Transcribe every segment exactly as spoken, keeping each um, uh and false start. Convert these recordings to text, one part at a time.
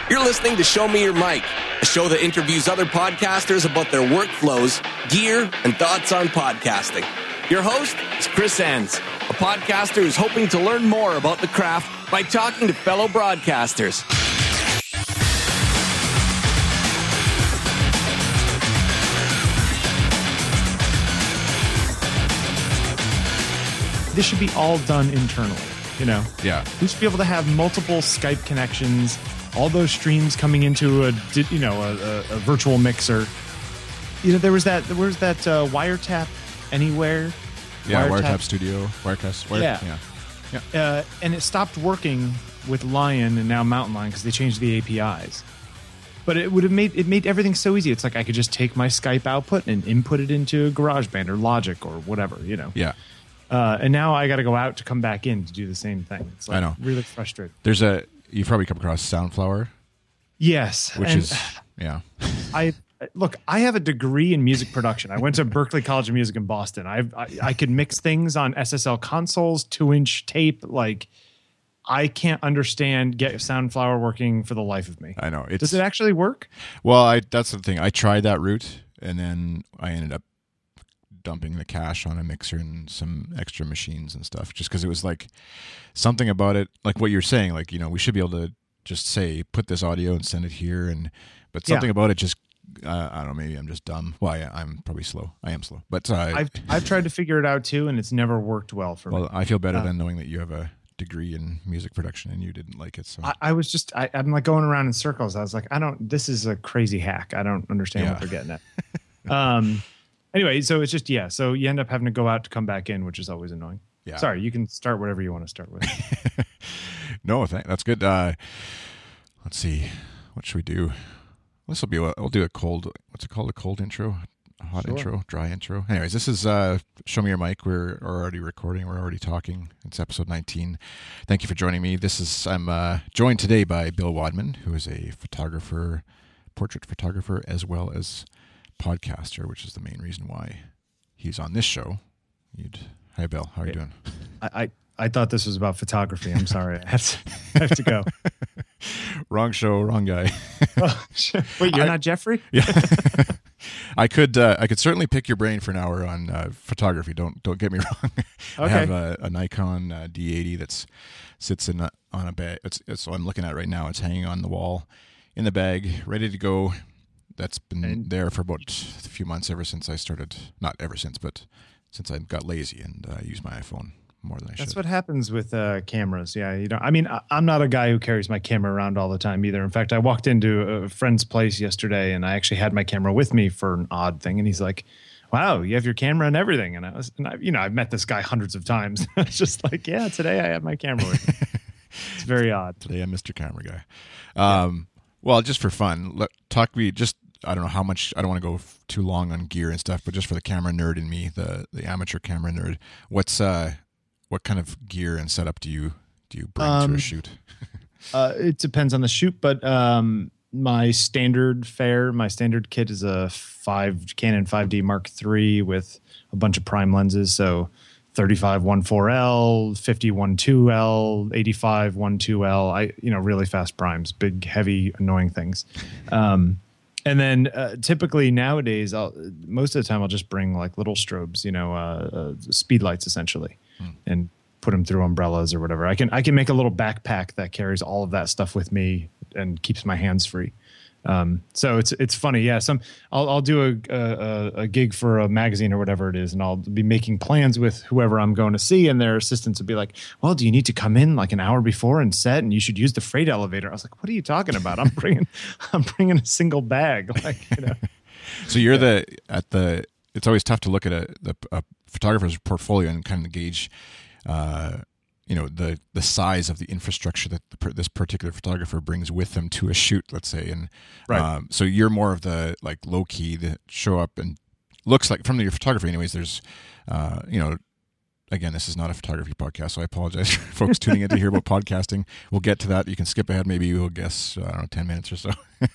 You're listening to Show Me Your Mic, a show that interviews other podcasters about their workflows, gear, and thoughts on podcasting. Your host is Chris Enns, a podcaster who's hoping to learn more about the craft by talking to fellow broadcasters. This should be all done internally, you know? Yeah. We should be able to have multiple Skype connections, all those streams coming into a, you know, a, a, a virtual mixer. You know, there was that, there was that uh, Wiretap Anywhere. Yeah, Wiretap, Wiretap Studio, Wirecast. Wire, yeah. Yeah. yeah. Uh, and it stopped working with Lion and now Mountain Lion because they changed the A P Is. But it would have made it made everything so easy. It's like I could just take my Skype output and input it into GarageBand or Logic or whatever, you know. Yeah. Uh, and now I got to go out to come back in to do the same thing. It's like I know. Really frustrating. There's a you've probably come across Soundflower. Yes, which and is yeah. I look. I have a degree in music production. I went to Berklee College of Music in Boston. I've, I I could mix things on S S L consoles, two inch tape. Like I can't understand get Soundflower working for the life of me. I know. It's, Does it actually work? Well, I that's the thing. I tried that route, and then I ended up dumping the cash on a mixer and some extra machines and stuff, just because it was like something about it, like what you're saying, like, you know, we should be able to just say, put this audio and send it here. And, but something yeah. about it just, uh, I don't know, maybe I'm just dumb. Well, I, I'm probably slow. I am slow, but uh, I've, I've tried to figure it out too, and it's never worked well for well, me. I feel better uh, than knowing that you have a degree in music production and you didn't like it. So I, I was just, I, I'm like going around in circles. I was like, I don't, this is a crazy hack. I don't understand yeah. what they're getting at. um, Anyway, so it's just, yeah, so you end up having to go out to come back in, which is always annoying. Yeah. Sorry, you can start whatever you want to start with. No, thank, that's good. Uh, let's see. What should we do? This will be, a, we'll do a cold, what's it called? A cold intro? A hot Sure. intro? Dry intro? Anyways, this is uh, Show Me Your Mic. We're already recording. We're already talking. It's episode nineteen. Thank you for joining me. This is, I'm uh, joined today by Bill Wadman, who is a photographer, portrait photographer, as well as podcaster, which is the main reason why he's on this show. You'd, hi Bill, how are you doing? I, I, I thought this was about photography. I'm sorry. I have to, I have to go. Wrong show, wrong guy. Oh, wait, you're I, not Jeffrey? Yeah. I could uh, I could certainly pick your brain for an hour on uh, photography. Don't don't get me wrong. I Okay. have a, a Nikon uh, D eighty that's sits in a, on a bag. It's, it's what I'm looking at right now. It's hanging on the wall in the bag, ready to go. That's been And- there for about a few months, ever since I started, not ever since, but since I got lazy and uh, used my iPhone more than I should. That's what happens with uh, cameras. Yeah, you know, I mean, I, I'm not a guy who carries my camera around all the time either. In fact, I walked into a friend's place yesterday and I actually had my camera with me for an odd thing. And he's like, wow, you have your camera and everything. And I was, and I, you know, I've met this guy hundreds of times. It's just like, yeah, today I have my camera with me. It's very odd. Today I'm Mister Camera Guy. Um, yeah. Well, just for fun, let, talk me just, I don't know how much, I don't want to go f- too long on gear and stuff, but just for the camera nerd in me, the, the amateur camera nerd, what's, uh, what kind of gear and setup do you, do you bring um, to a shoot? uh, it depends on the shoot, but, um, my standard fare, my standard kit is a five Canon five D Mark three with a bunch of prime lenses. So thirty-five one four L, fifty one two L, eighty-five one two L. I, you know, really fast primes, big, heavy, annoying things. Um, And then uh, typically nowadays, I'll, most of the time I'll just bring like little strobes, you know, uh, uh, speed lights essentially, hmm. and put them through umbrellas or whatever. I can I can make a little backpack that carries all of that stuff with me and keeps my hands free. Um, so it's it's funny, yeah. Some I'll I'll do a, a a gig for a magazine or whatever it is, and I'll be making plans with whoever I'm going to see, and their assistants will be like, "Well, do you need to come in like an hour before and set, and you should use the freight elevator?" I was like, "What are you talking about? I'm bringing I'm bringing a single bag." Like, you know. So you're yeah. the at the. It's always tough to look at a the a photographer's portfolio and kind of gauge. Uh, you know, the the size of the infrastructure that the, this particular photographer brings with them to a shoot, let's say. And right. um, so you're more of the like low key that show up and looks like, from your photography anyways, there's, uh, you know, again, this is not a photography podcast, so I apologize for folks tuning in to hear about podcasting. We'll get to that. You can skip ahead. Maybe we'll guess, I don't know, ten minutes or so.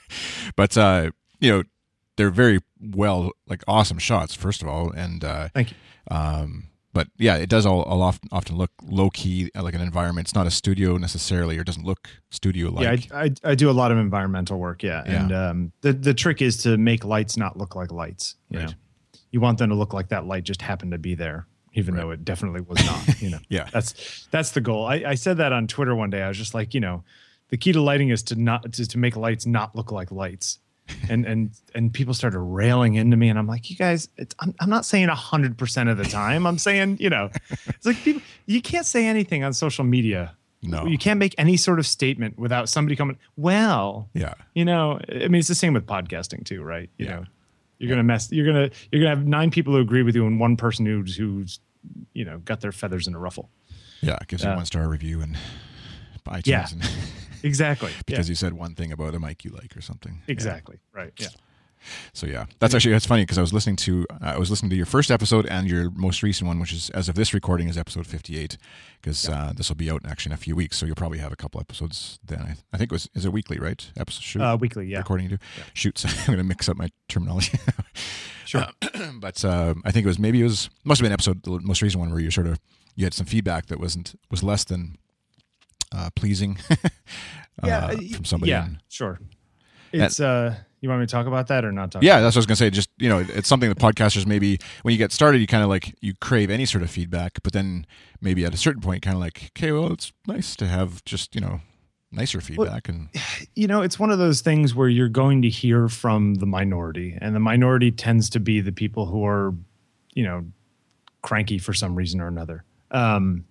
But, uh, you know, they're very well, like awesome shots, first of all. And, uh, thank you. Um, but yeah, it does all, all often, often look low key, like an environment. It's not a studio necessarily, or doesn't look studio like. Yeah, I, I I do a lot of environmental work. Yeah, Yeah. and um, the the trick is to make lights not look like lights. You Right. know, you want them to look like that light just happened to be there, even Right. though it definitely was not. You know, Yeah. that's that's the goal. I, I said that on Twitter one day. I was just like, you know, the key to lighting is to not to, to make lights not look like lights. and and and people started railing into me, and I'm like, you guys, it's, I'm I'm not saying a hundred percent of the time. I'm saying, you know, it's like people, you can't say anything on social media. No. You can't make any sort of statement without somebody coming, well, Yeah. you know, I mean, it's the same with podcasting too, right? You Yeah. know, you're gonna mess. You're gonna you're gonna have nine people who agree with you and one person who's who's you know got their feathers in a ruffle. Yeah. It gives you Uh, a one star review and iTunes. Yeah. And Exactly. because yeah. you said one thing about a mic you like or something. Yeah. Exactly. Right. Yeah. So yeah, that's actually that's funny because I was listening to uh, I was listening to your first episode and your most recent one, which is as of this recording is episode fifty-eight, because uh, this will be out actually in a few weeks, so you'll probably have a couple episodes then. I, I think it was is it weekly, right? Episode shoot Uh, weekly. Yeah. recording you do Yeah. shoots. I'm going to mix up my terminology. Sure. Uh, but uh, I think it was maybe it was must have been episode the most recent one where you sort of you had some feedback that wasn't was less than uh, pleasing. Yeah. uh, from somebody. Yeah. in- Sure. It's uh. You want me to talk about that or not talk? Yeah, that's what I was gonna say. Just you know, it's something that podcasters maybe when you get started, you kind of like you crave any sort of feedback, but then maybe at a certain point, kind of like, okay, well, it's nice to have just you know nicer feedback and You know, it's one of those things where you're going to hear from the minority, and the minority tends to be the people who are, you know, cranky for some reason or another. Um,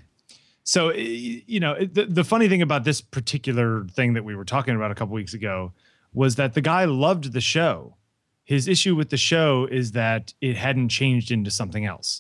so, y- you know, the, the funny thing about this particular thing that we were talking about a couple weeks ago was that the guy loved the show. His issue with the show is that it hadn't changed into something else.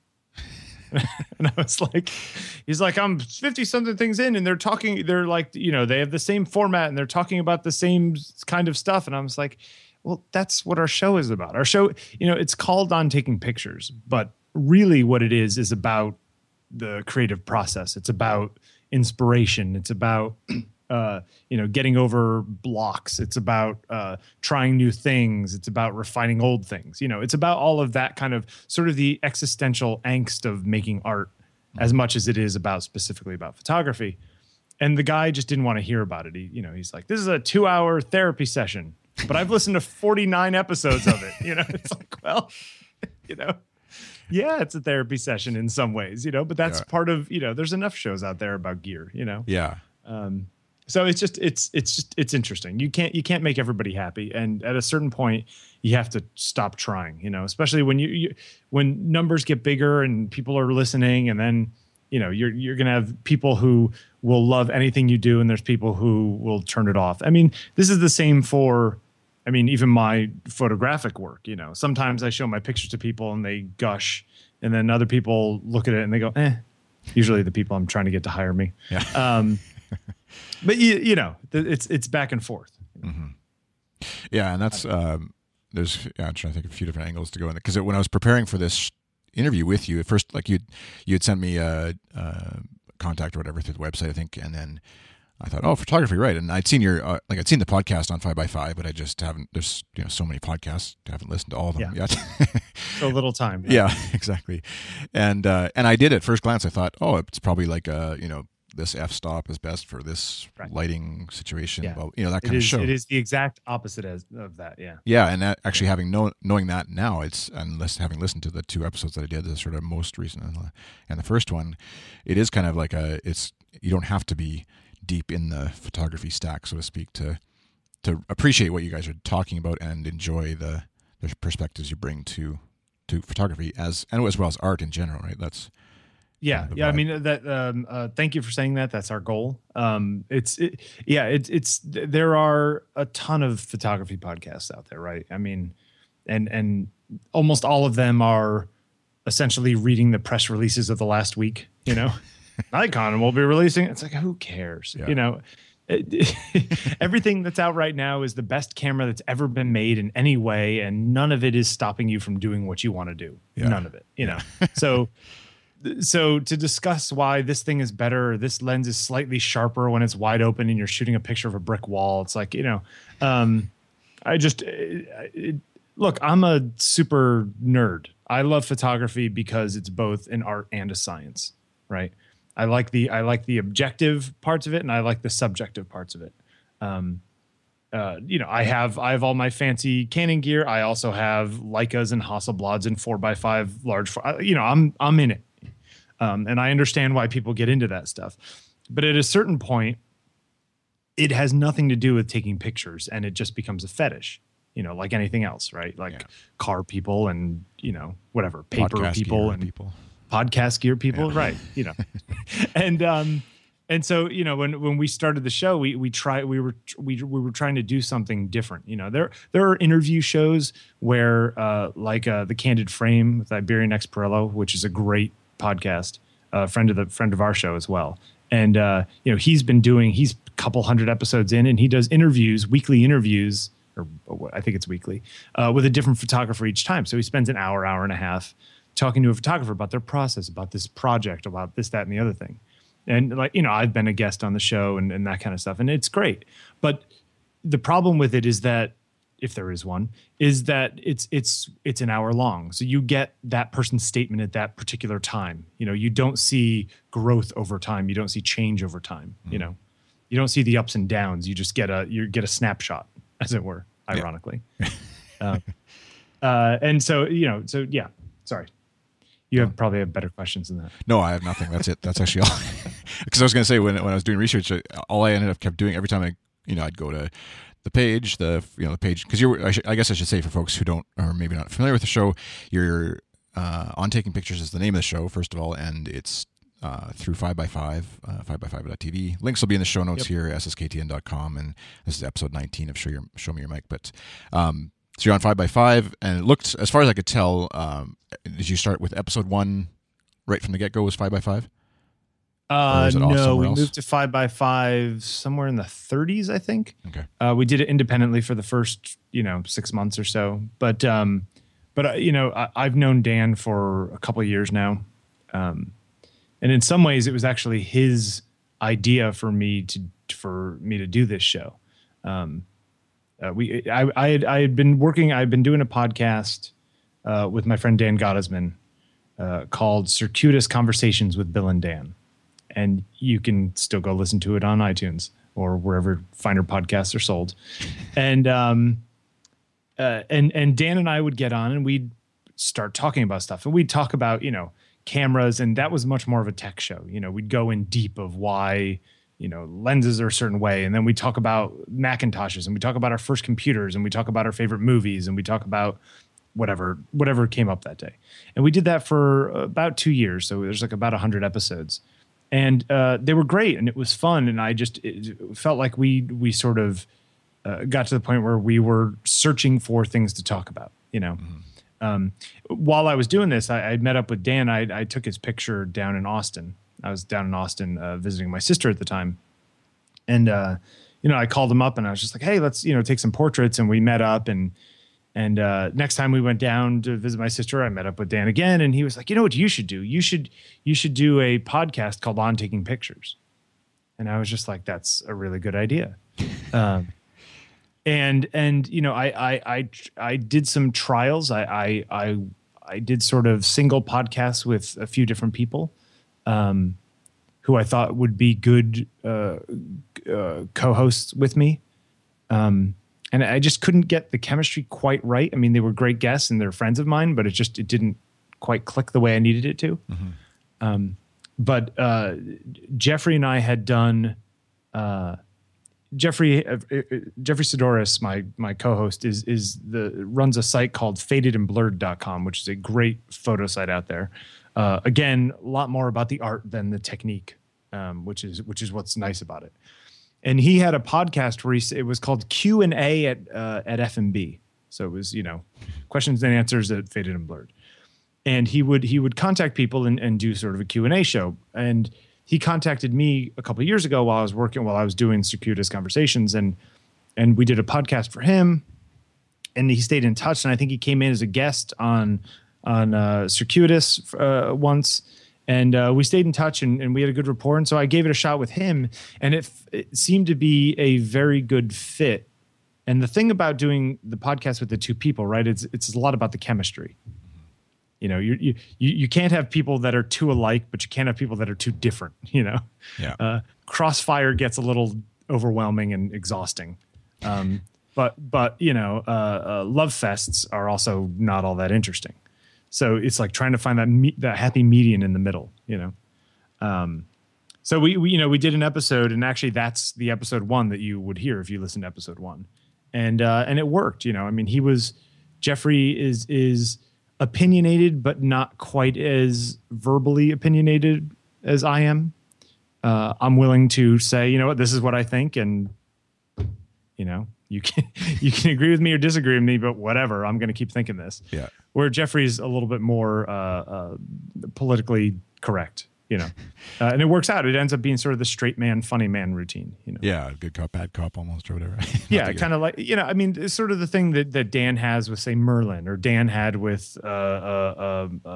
And I was like, he's like, I'm fifty something things in and they're talking, they're like, you know, they have the same format and they're talking about the same kind of stuff. And I was like, well, that's what our show is about. Our show, you know, it's called On Taking Pictures, but really what it is, is about the creative process. It's about inspiration. It's about, uh, you know, getting over blocks. It's about uh, trying new things. It's about refining old things. You know, it's about all of that kind of sort of the existential angst of making art as much as it is about specifically about photography. And the guy just didn't want to hear about it. He, you know, he's like, this is a two hour therapy session, but I've listened to forty-nine episodes of it. You know, it's like, well, you know, yeah, it's a therapy session in some ways, you know, but that's Yeah. part of, you know, there's enough shows out there about gear, you know? yeah, Um, so it's just it's it's just it's interesting. You can't you can't make everybody happy, and at a certain point, you have to stop trying. You know, especially when you, you when numbers get bigger and people are listening, and then you know you're you're gonna have people who will love anything you do, and there's people who will turn it off. I mean, this is the same for. I mean, even my photographic work. You know, sometimes I show my pictures to people and they gush, and then other people look at it and they go, "Eh." Usually, the people I'm trying to get to hire me. yeah. Um, but you, you know, th- it's it's back and forth. Yeah, and that's um, there's yeah, I'm trying to think of a few different angles to go in because when I was preparing for this interview with you at first, like you you had sent me a, a contact or whatever through the website, I think, and then I thought, oh, photography, right? And I'd seen your uh, like I'd seen the podcast on Five by Five, but I just haven't. There's you know so many podcasts, I haven't listened to all of them Yeah. yet. So little time. Yeah, exactly. And uh, and I did at first glance. I thought, oh, it's probably like a you know this f stop is best for this Right. lighting situation. Yeah. Well, you know that It kind is. of show. It is the exact opposite as, of that. Yeah. Yeah, and that, actually having know, knowing that now, it's and lis- having listened to the two episodes that I did, the sort of most recent and the, and the first one, it is kind of like a it's you don't have to be deep in the photography stack, so to speak, to to appreciate what you guys are talking about and enjoy the the perspectives you bring to to photography as and as well as art in general, right? That's Yeah, the yeah. I vibe. mean that. Um, uh, thank you for saying that. That's our goal. Um, it's it, yeah. It's it's there are a ton of photography podcasts out there, right? I mean, and and almost all of them are essentially reading the press releases of the last week. You know, Nikon will be releasing. It's like who cares? Yeah. You know. It- everything that's out right now is the best camera that's ever been made in any way, and none of it is stopping you from doing what you want to do. Yeah. None of it. You know. So. So to discuss why this thing is better, or this lens is slightly sharper when it's wide open and you're shooting a picture of a brick wall, it's like, you know, um, I just it, it, look, I'm a super nerd. I love photography because it's both an art and a science, right? I like the I like the objective parts of it, and I like the subjective parts of it. Um, uh, you know, I have I have all my fancy Canon gear. I also have Leicas and Hasselblads and four by five large. You know, I'm I'm in it, um, and I understand why people get into that stuff. But at a certain point, it has nothing to do with taking pictures, and it just becomes a fetish. You know, like anything else, right? Like yeah. car people and, you know, whatever, paper podcast people and people. podcast gear people, yeah. right? You know, and um, and so you know, when when we started the show, we we try we were we we were trying to do something different. You know, there there are interview shows where uh, like uh, the Candid Frame with Iberian X Perillo, which is a great podcast, a uh, friend of the friend of our show as well. And uh, you know, he's been doing he's a couple hundred episodes in, and he does interviews, weekly interviews. Or I think it's weekly, uh, with a different photographer each time. So he spends an hour, hour and a half talking to a photographer about their process, about this project, about this, that, and the other thing. And like, you know, I've been a guest on the show and, and that kind of stuff, and it's great. But the problem with it is that, if there is one, is that it's it's it's an hour long. So you get that person's statement at that particular time. You know, you don't see growth over time. You don't see change over time. Mm. You know, you don't see the ups and downs. You just get a you get a snapshot, as it were, ironically. Yeah. uh, uh, and so, you know, so yeah, sorry. You have probably have better questions than that. No, I have nothing. That's it. That's actually all. Because I was going to say, when when I was doing research, all I ended up kept doing every time I, you know, I'd go to the page, the, you know, the page, because you're, I, should, I guess I should say for folks who don't, or maybe not familiar with the show, you're uh, On Taking Pictures is the name of the show, first of all, and it's Uh, through five by five, uh, five by five dot t v. Links will be in the show notes yep. here, s s k t n dot com, and this is episode nineteen of Show, Your, Show Me Your Mic. But um, so you're on five by five, and it looked, as far as I could tell, um, did you start with episode one right from the get-go was five by five? Uh, no, we else? moved to five by five somewhere in the thirties, I think. Okay. Uh, we did it independently for the first, you know, six months or so. But, um, but uh, you know, I, I've known Dan for a couple of years now. Um, And in some ways, it was actually his idea for me to for me to do this show. Um, uh, we I, I had I had been working. I've been doing a podcast uh, with my friend Dan Gottesman uh, called Circuitous Conversations with Bill and Dan, and you can still go listen to it on iTunes or wherever finer podcasts are sold. And um, uh, and and Dan and I would get on and we'd start talking about stuff, and we'd talk about, you know, cameras, and that was much more of a tech show. You know, we'd go in deep of why, you know, lenses are a certain way, and then we talk about Macintoshes, and we talk about our first computers, and we talk about our favorite movies, and we talk about whatever whatever came up that day. And we did that for about two years, so there's like about one hundred episodes. And uh, they were great, and it was fun, and I just it felt like we we sort of uh, got to the point where we were searching for things to talk about, you know. Mm-hmm. Um, while I was doing this, I, I met up with Dan. I, I took his picture down in Austin. I was down in Austin uh, visiting my sister at the time. And, uh, you know, I called him up and I was just like, hey, let's, you know, take some portraits. And we met up. And and uh, next time we went down to visit my sister, I met up with Dan again. And he was like, you know what you should do? You should, you should do a podcast called On Taking Pictures. And I was just like, that's a really good idea. Um And, and, you know, I, I, I, I did some trials. I, I, I, I did sort of single podcasts with a few different people, um, who I thought would be good, uh, uh, co-hosts with me. Um, and I just couldn't get the chemistry quite right. I mean, they were great guests and they're friends of mine, but it just, it didn't quite click the way I needed it to. Mm-hmm. Um, but, uh, Jeffrey and I had done, uh, Jeffrey uh, Jeffrey Sidoris, my my co-host, is is the runs a site called faded and blurred dot com, which is a great photo site out there. Uh, again, a lot more about the art than the technique, um, which is which is what's nice about it. And he had a podcast where he it was called Q and A at uh, at F M B. So it was, you know, questions and answers at Faded and Blurred. And he would he would contact people and, and do sort of a Q and A show. And he contacted me a couple of years ago while I was working, while I was doing Circuitous Conversations, and and we did a podcast for him, and he stayed in touch. And I think he came in as a guest on on uh, Circuitous uh, once, and uh, we stayed in touch, and, and we had a good rapport. And so I gave it a shot with him, and it, it seemed to be a very good fit. And the thing about doing the podcast with the two people, right, it's it's a lot about the chemistry. You know, you, you you can't have people that are too alike, but you can't have people that are too different. You know, Yeah. Uh, Crossfire gets a little overwhelming and exhausting. Um, but but you know, uh, uh, love fests are also not all that interesting. So it's like trying to find that me- that happy median in the middle. You know, um, so we, we you know we did an episode, and actually that's the episode one that you would hear if you listened to episode one, and uh, and it worked. You know, I mean, he was Jeffrey is is. opinionated, but not quite as verbally opinionated as I am. Uh, I'm willing to say, you know what, this is what I think, and you know, you can you can agree with me or disagree with me, but whatever, I'm going to keep thinking this. Yeah. Where Jeffrey's a little bit more uh, uh, politically correct, you know, uh, and it works out. It ends up being sort of the straight man, funny man routine, you know. Yeah, good cop, bad cop, almost, or whatever. Yeah, kind of like, you know, I mean, it's sort of the thing that, that Dan has with, say, Merlin, or Dan had with uh, uh, uh,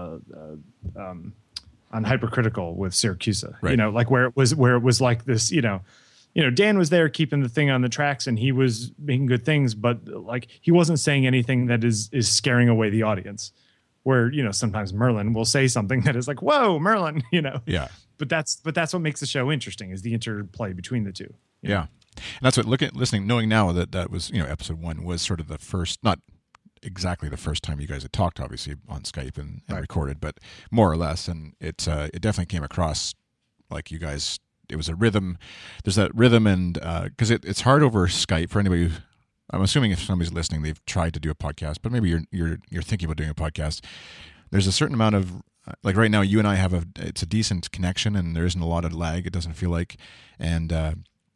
uh, um, on Hypercritical with Syracuse. Right. You know, like where it was where it was like this, you know, you know, Dan was there keeping the thing on the tracks, and he was making good things, but like he wasn't saying anything that is is scaring away the audience. Where, you know, sometimes Merlin will say something that is like, "Whoa, Merlin," you know. Yeah. But that's but that's what makes the show interesting, is the interplay between the two. Yeah. And that's what, look at listening, knowing now that that was, you know, episode one was sort of the first, not exactly the first time you guys had talked, obviously, on Skype and, and Right. recorded, but more or less. And it, uh, it definitely came across like you guys, it was a rhythm. There's that rhythm, and because uh, it, it's hard over Skype for anybody who, I'm assuming if somebody's listening, they've tried to do a podcast, but maybe you're you're you're thinking about doing a podcast. There's a certain amount of, like right now, you and I have a, it's a decent connection, and there isn't a lot of lag. It doesn't feel like, and uh,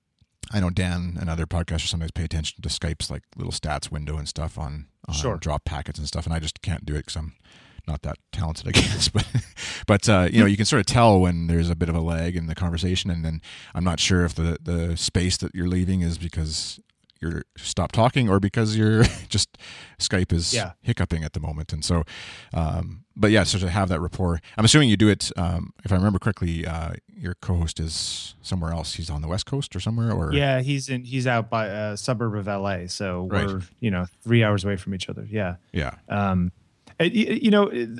I know Dan and other podcasters sometimes pay attention to Skype's like little stats window and stuff on, on Sure. drop packets and stuff, and I just can't do it because I'm not that talented, I guess. But but uh, you know, you can sort of tell when there's a bit of a lag in the conversation, and then I'm not sure if the the space that you're leaving is because you're stop talking or because you're just Skype is Yeah. hiccuping at the moment. And so, um, but yeah, so to have that rapport, I'm assuming you do it. Um, if I remember correctly, uh, your co-host is somewhere else. He's on the West Coast or somewhere, or Yeah, he's in. He's out by a suburb of L A, so Right. we're you know three hours away from each other. Yeah, yeah, um, it- you, you know, it,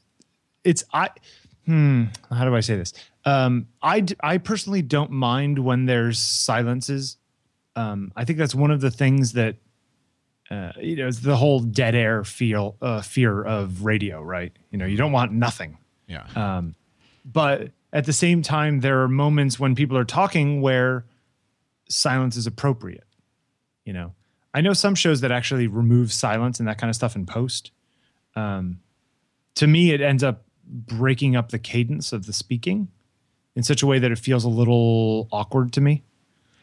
it's I. Hmm, how do I say this? Um, I d- I personally don't mind when there's silences. Um, I think that's one of the things that uh, you know, it's the whole dead air feel uh, fear of radio, right? You know, you don't want nothing. yeah, Um, but at the same time, there are moments when people are talking where silence is appropriate. You know, I know some shows that actually remove silence and that kind of stuff in post. Um, to me, it ends up breaking up the cadence of the speaking in such a way that it feels a little awkward to me.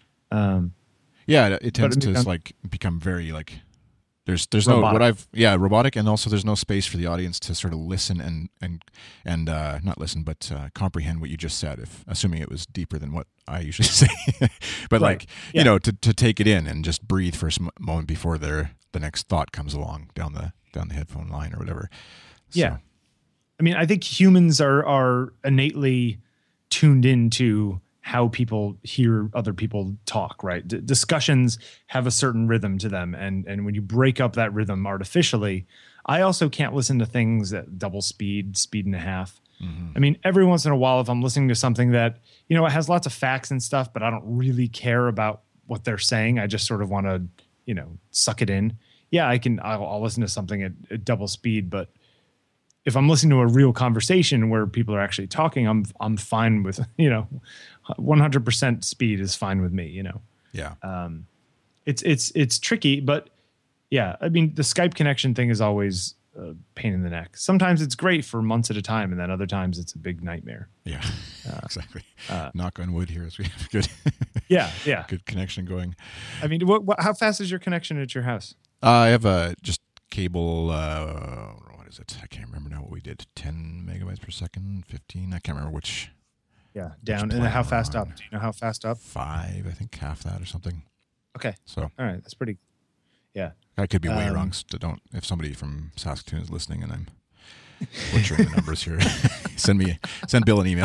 Um, yeah. It, it tends But it to becomes- like become very like there's there's no Robotic. what I've yeah robotic, and also there's no space for the audience to sort of listen and and and uh, not listen but uh, comprehend what you just said. If assuming it was deeper than what I usually say, but Right. like Yeah. you know to to take it in and just breathe for a sm- moment before their the next thought comes along down the down the headphone line or whatever. So, Yeah. I mean, I think humans are are innately tuned into how people hear other people talk, right? D- discussions have a certain rhythm to them. And, and when you break up that rhythm artificially, I also can't listen to things at double speed, speed and a half. mhm. I mean, every once in a while, if I'm listening to something that, you know, it has lots of facts and stuff, but I don't really care about what they're saying. I just sort of want to, you know, suck it in. Yeah, I can, I'll, I'll listen to something at, at double speed, but if I'm listening to a real conversation where people are actually talking, I'm, I'm fine with, you know, one hundred percent speed is fine with me, you know. yeah. Um, it's, it's, it's tricky, but yeah, I mean, the Skype connection thing is always a pain in the neck. Sometimes it's great for months at a time, and then other times it's a big nightmare. Yeah, exactly. uh, Knock on wood here as we have a good, Yeah, yeah. good connection going. I mean, what, what, how fast is your connection at your house? Uh, I have a just cable. Uh, what is it? I can't remember now what we did. Ten megabytes per second, fifteen. I can't remember which. Yeah, down. plan And how we're fast on. up? Do you know how fast up? Five, I think, half that or something. Okay, So all right, that's pretty. Yeah, I could be way Um, wrong. So don't if somebody from Saskatoon is listening and I'm butchering the numbers here, send me send Bill an email.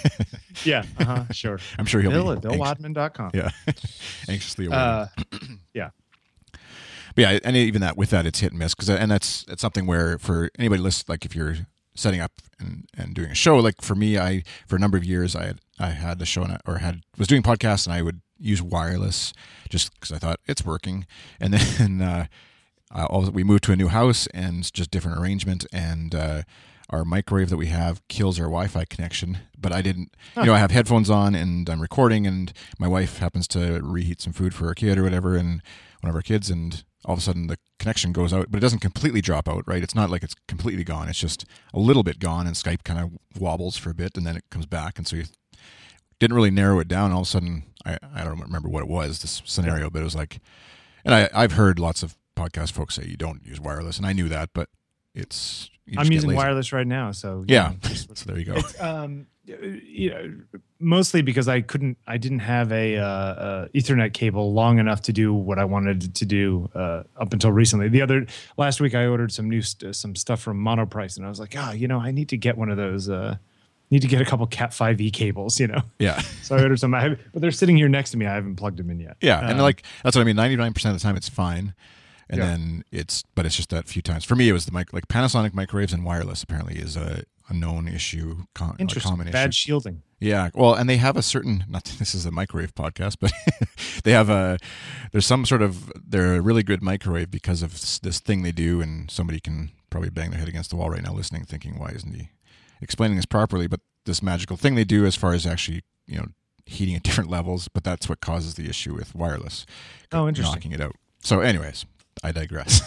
yeah, uh huh, sure. I'm sure he'll Bill be at bill anx- wadman dot com. yeah, anxiously aware. Uh, yeah. But yeah, and even that with that, it's hit and miss because and that's it's something where for anybody listen, like if you're setting up and, and doing a show. Like for me, I for a number of years I had I had the show or had was doing podcasts, and I would use wireless just because I thought it's working. And then uh, I, we moved to a new house and just different arrangement, and uh, our microwave that we have kills our Wi-Fi connection. But I didn't, you know, I have headphones on and I'm recording, and my wife happens to reheat some food for her kid or whatever, and one of our kids, and all of a sudden the connection goes out, but it doesn't completely drop out, right? It's not like it's completely gone. It's just a little bit gone, and Skype kind of wobbles for a bit, and then it comes back. And so you didn't really narrow it down. All of a sudden, I, I don't remember what it was, this scenario, but it was like, and I, I've heard lots of podcast folks say you don't use wireless, and I knew that, but it's... I'm using wireless right now, so yeah. Know, so there you go. It's, um, you know, mostly because I couldn't, I didn't have a, uh, uh, Ethernet cable long enough to do what I wanted to do uh, up until recently. The other last week, I ordered some new st- some stuff from Monoprice, and I was like, oh, you know, I need to get one of those. Uh, need to get a couple Cat five E cables, you know. Yeah. So I ordered some, I have, but they're sitting here next to me. I haven't plugged them in yet. Yeah, um, and like that's what I mean. ninety-nine percent of the time, it's fine. And yeah. then it's, but it's just that few times. For me, it was the mic, like Panasonic microwaves and wireless apparently is a, a known issue, con, a common issue. Bad shielding. Yeah. Well, and they have a certain, not this is a microwave podcast, but they have a, there's some sort of, they're a really good microwave because of this thing they do, and somebody can probably bang their head against the wall right now listening, thinking, why isn't he explaining this properly? But this magical thing they do as far as actually, you know, heating at different levels, but that's what causes the issue with wireless. Oh, interesting. Knocking it out. So anyways, I digress.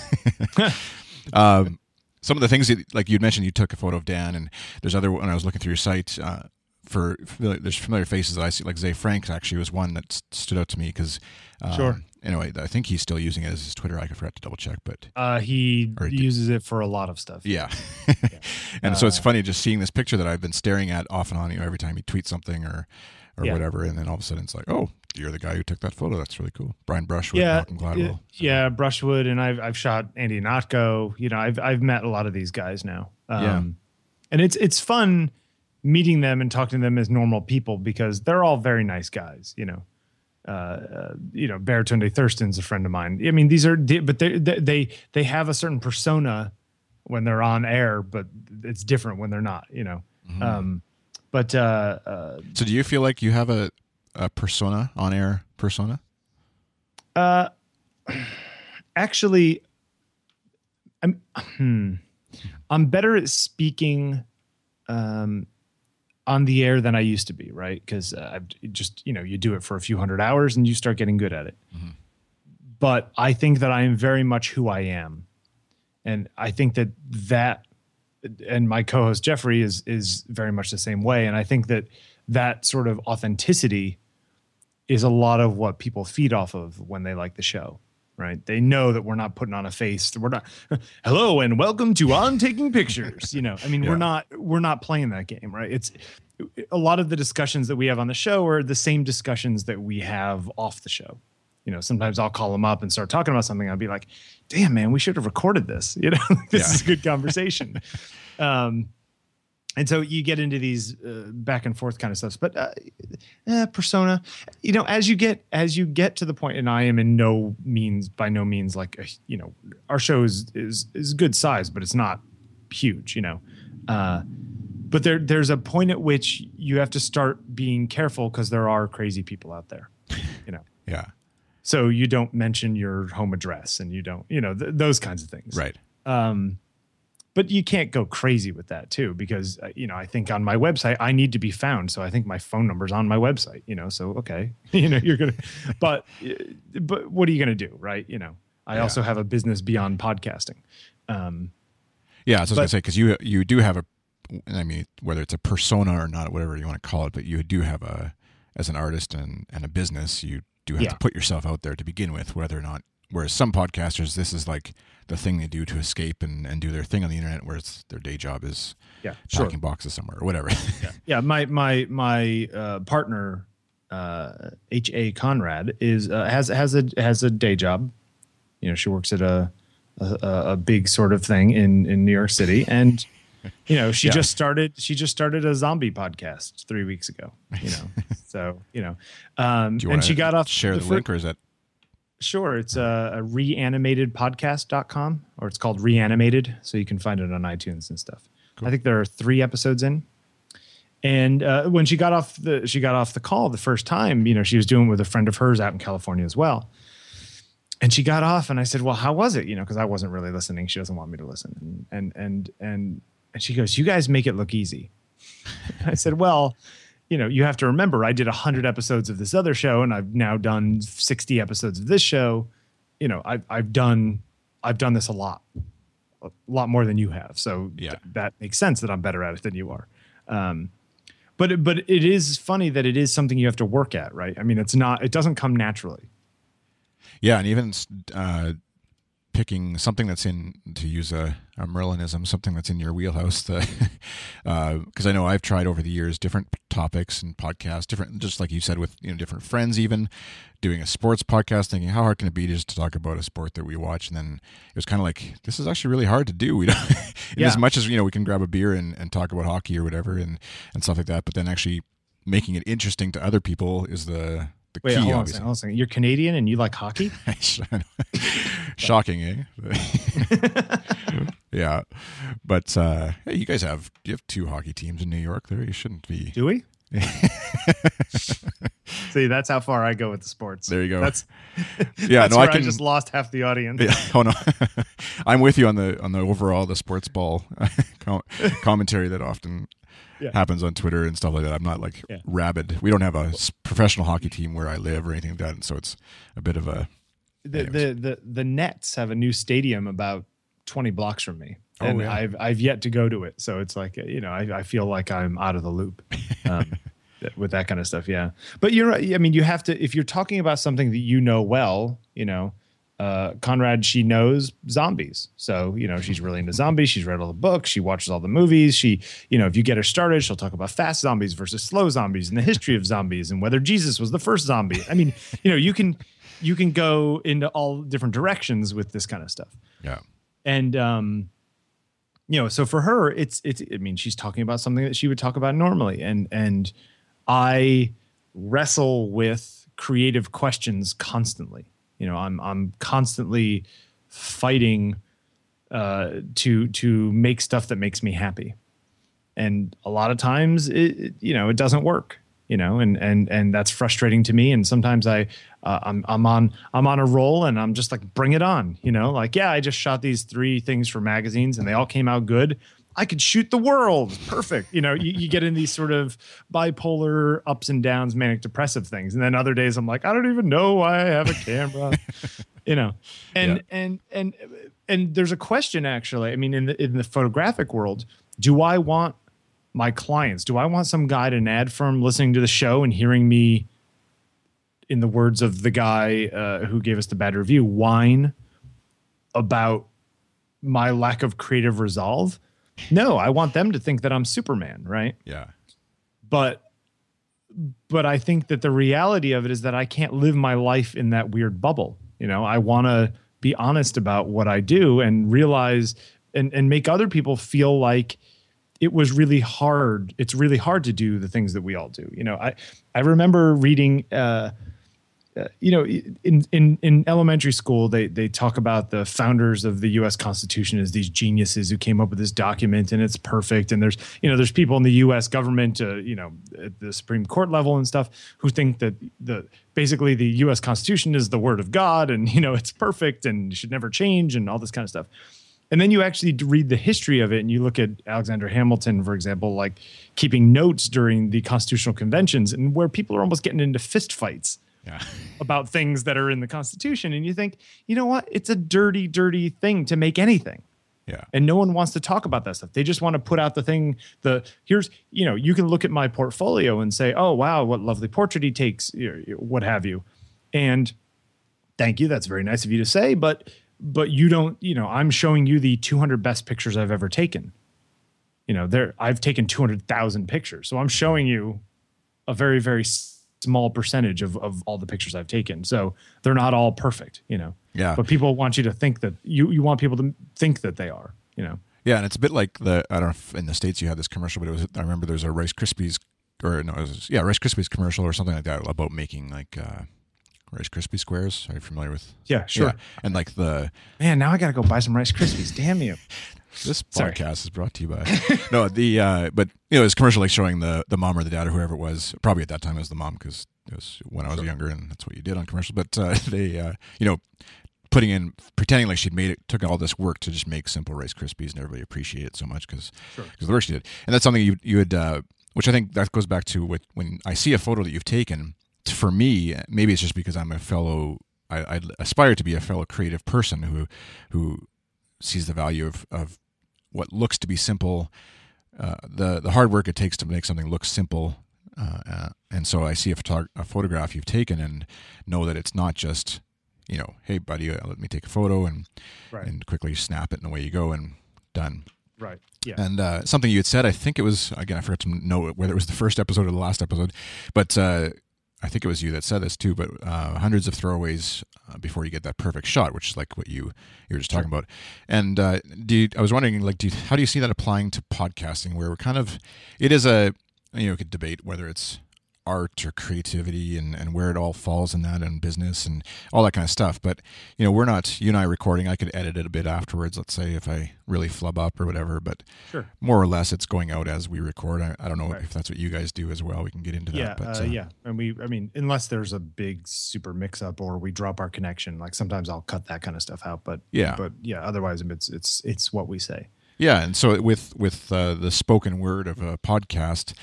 um, some of the things that, like you'd mentioned, you took a photo of Dan, and there's other, when I was looking through your site, uh, for familiar, there's familiar faces that I see, like Zay Franks actually was one that stood out to me because, um, sure. Anyway, I think he's still using it as his Twitter. I forgot to double check, but uh, he, he uses it for a lot of stuff. Yeah, yeah. And uh, so it's funny just seeing this picture that I've been staring at off and on, you know, every time he tweets something or or yeah. whatever, and then all of a sudden it's like, oh, you're the guy who took that photo. That's really cool. Brian Brushwood, yeah, Malcolm Gladwell. So. Yeah, Brushwood, and I've I've shot Andy Notko. You know, I've I've met a lot of these guys now. Um, yeah, and it's it's fun meeting them and talking to them as normal people because they're all very nice guys. You know, uh, uh, you know, Baratunde Thurston's a friend of mine. I mean, these are, but they they they have a certain persona when they're on air, but it's different when they're not. You know. Mm-hmm. Um, But uh, uh, so, do you feel like you have a, a persona, on air persona? Uh, actually, I'm hmm, I'm better at speaking um, on the air than I used to be, right? Because uh, I've just, you know, you do it for a few hundred hours and you start getting good at it. Mm-hmm. But I think that I am very much who I am, and I think that that. And my co-host Jeffrey is is very much the same way. And I think that that sort of authenticity is a lot of what people feed off of when they like the show, right? They know that we're not putting on a face. We're not, hello and welcome to On Taking Pictures. You know, I mean, yeah. we're not we're not playing that game, right? It's a lot of the discussions that we have on the show are the same discussions that we have off the show. You know, sometimes I'll call them up and start talking about something. I'll be like, damn, man, we should have recorded this. You know, this yeah. is a good conversation. um, and so you get into these uh, back and forth kind of stuff. But uh, eh, persona, you know, as you get as you get to the point, and I am in no means, by no means like, a, you know, our show is, is, is good size, but it's not huge, you know. Uh, but there there's a point at which you have to start being careful because there are crazy people out there, you know. Yeah. So you don't mention your home address, and you don't, you know, th- those kinds of things. Right. Um, but you can't go crazy with that too, because, uh, you know, I think on my website, I need to be found. So I think my phone number's on my website, you know, so, okay, you know, you're going to, but, but what are you going to do? Right. You know, I yeah. also have a business beyond podcasting. Um, yeah. So I was going to say, cause you, you do have a, I mean, whether it's a persona or not, whatever you want to call it, but you do have a, as an artist and, and a business, you do have yeah. to put yourself out there to begin with, whether or not, whereas some podcasters, this is like the thing they do to escape and, and do their thing on the internet, whereas their day job is yeah, packing sure. boxes somewhere or whatever. yeah. yeah. My, my, my, uh, partner, uh, H A Conrad is, uh, has, has a, has a day job. You know, she works at a, a, a big sort of thing in, in New York City. And, you know, she yeah. just started, she just started a zombie podcast three weeks ago, you know, so, you know, um, Do you and she got off share the, the link, or is that? Sure. It's a, a reanimated podcast dot com, or it's called Reanimated. So you can find it on iTunes and stuff. Cool. I think there are three episodes in. And uh, when she got off the she got off the call the first time, you know, she was doing it with a friend of hers out in California as well. And she got off, and I said, "Well, how was it?" You know, because I wasn't really listening. She doesn't want me to listen. And and and and and she goes, "You guys make it look easy." I said, "Well, you know, you have to remember, I did a hundred episodes of this other show, and I've now done sixty episodes of this show. You know, I've I've done I've done this a lot, a lot more than you have. So yeah. th- that makes sense that I'm better at it than you are." Um, but but it is funny that it is something you have to work at, right? I mean, it's not. It doesn't come naturally. Yeah, and even uh, picking something that's in, to use a, a Merlinism, something that's in your wheelhouse. Because uh, I know I've tried over the years different topics and podcasts, different, just like you said, with you know different friends, even doing a sports podcast, thinking how hard can it be just to talk about a sport that we watch? And then it was kind of like, this is actually really hard to do. We don't, yeah. As much as you know, we can grab a beer and, and talk about hockey or whatever and and stuff like that, but then actually making it interesting to other people is the The Wait, key, hold on, obviously. hold on a second. You're Canadian and you like hockey? Shocking, eh? Yeah, but uh, hey, you guys have you have two hockey teams in New York. There, you shouldn't be. Do we? See, that's how far I go with the sports. There you go. That's yeah. that's no, where I can I just lost half the audience. Yeah, oh no, I'm with you on the on the overall the sports ball commentary that often. Yeah. Happens on Twitter and stuff like that. I'm not like yeah. rabid. We don't have a professional hockey team where I live or anything like that, and so it's a bit of a. The the, the the Nets have a new stadium about twenty blocks from me, oh, and yeah. I've I've yet to go to it. So it's like you know I, I feel like I'm out of the loop um, with that kind of stuff. Yeah, but you're right. I mean, you have to if you're talking about something that you know well, you know. Uh, Conrad, she knows zombies. So, you know, she's really into zombies. She's read all the books. She watches all the movies. She, you know, if you get her started, she'll talk about fast zombies versus slow zombies and the history of zombies and whether Jesus was the first zombie. I mean, you know, you can, you can go into all different directions with this kind of stuff. Yeah. And, um, you know, so for her, it's, it's, I mean, she's talking about something that she would talk about normally. And, and I wrestle with creative questions constantly. You know, I'm I'm constantly fighting uh, to to make stuff that makes me happy, and a lot of times, it, it, you know, it doesn't work. You know, and and and that's frustrating to me. And sometimes I uh, I'm I'm on I'm on a roll, and I'm just like, bring it on. You know, like yeah, I just shot these three things for magazines, and they all came out good. I could shoot the world. Perfect. You know, you, you get in these sort of bipolar ups and downs, manic depressive things. And then other days I'm like, I don't even know why I have a camera, you know, and, yeah. and, and, and there's a question actually, I mean, in the, in the photographic world, do I want my clients, do I want some guy at an ad firm listening to the show and hearing me, in the words of the guy uh, who gave us the bad review, whine about my lack of creative resolve? No, I want them to think that I'm Superman, right? Yeah. But but I think that the reality of it is that I can't live my life in that weird bubble. You know, I want to be honest about what I do and realize and, and make other people feel like it was really hard. It's really hard to do the things that we all do. You know, I, I remember reading uh, Uh, you know, in, in, in elementary school, they, they talk about the founders of the U S Constitution as these geniuses who came up with this document and it's perfect. And there's, you know, there's people in the U S government, uh, you know, at the Supreme Court level and stuff who think that the basically the U S Constitution is the word of God and, you know, it's perfect and should never change and all this kind of stuff. And then you actually read the history of it and you look at Alexander Hamilton, for example, like keeping notes during the constitutional conventions and where people are almost getting into fist fights. Yeah. About things that are in the Constitution. And you think, you know what? It's a dirty, dirty thing to make anything. Yeah. And no one wants to talk about that stuff. They just want to put out the thing, the here's, you know, you can look at my portfolio and say, oh, wow, what lovely portrait he takes, what have you. And thank you. That's very nice of you to say. But, but you don't, you know, I'm showing you the two hundred best pictures I've ever taken. You know, there, I've taken two hundred thousand pictures. So I'm showing you a very, very small percentage of, of all the pictures I've taken. So they're not all perfect, you know? Yeah. But people want you to think that you, you want people to think that they are, you know? Yeah. And it's a bit like the, I don't know if in the States you had this commercial, but it was, I remember there's a Rice Krispies or no, it was, yeah, Rice Krispies commercial or something like that about making like, uh, Rice Krispie squares. Are you familiar with? Yeah, sure. Yeah. And like the man, now I got to go buy some Rice Krispies. Damn you! This podcast Sorry. is brought to you by no the uh, but you know it was commercial like showing the the mom or the dad or whoever it was. Probably at that time it was the mom because it was when I was sure. younger and that's what you did on commercials. But uh, they uh, you know. putting in, pretending like she'd made it, took all this work to just make simple Rice Krispies, and everybody appreciated it so much because sure. the work she did. And that's something you you would, uh, which I think that goes back to what, when I see a photo that you've taken. For me, maybe it's just because I'm a fellow, I, I aspire to be a fellow creative person who who sees the value of, of what looks to be simple, uh, the the hard work it takes to make something look simple. Uh, uh, and so I see a, photog- a photograph you've taken and know that it's not just, you know, hey buddy, let me take a photo and right. and quickly snap it and away you go and done. Right. Yeah. And uh, something you had said, I think it was, again, I forgot to know whether it was the first episode or the last episode, but uh, I think it was you that said this too, but uh, hundreds of throwaways uh, before you get that perfect shot, which is like what you, you were just talking sure. about. And uh, do you, I was wondering, like, do you, how do you see that applying to podcasting where we're kind of, it is a, you know, we could debate whether it's art or creativity and, and where it all falls in that and business and all that kind of stuff. But, you know, we're not, you and I recording, I could edit it a bit afterwards, let's say, if I really flub up or whatever, but sure. more or less it's going out as we record. I, I don't know right. if that's what you guys do as well. We can get into yeah, that. But, uh, uh, yeah. And we, I mean, unless there's a big super mix up or we drop our connection, like sometimes I'll cut that kind of stuff out, but yeah, but yeah, otherwise it's, it's, it's what we say. Yeah. And so with, with uh, the spoken word of a podcast,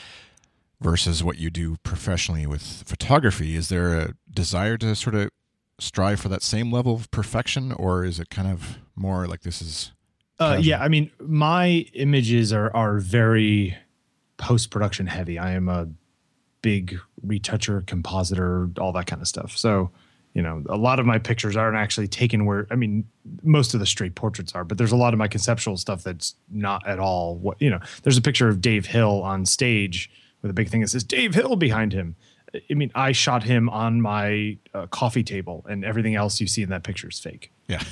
versus what you do professionally with photography, is there a desire to sort of strive for that same level of perfection, or is it kind of more like this is? Uh, yeah, I mean, my images are are very post-production heavy. I am a big retoucher, compositor, all that kind of stuff. So, you know, a lot of my pictures aren't actually taken where, I mean, most of the straight portraits are, but there's a lot of my conceptual stuff that's not at all what, you know, there's a picture of Dave Hill on stage with a big thing that says Dave Hill behind him. I mean, I shot him on my uh, coffee table, and everything else you see in that picture is fake. Yeah.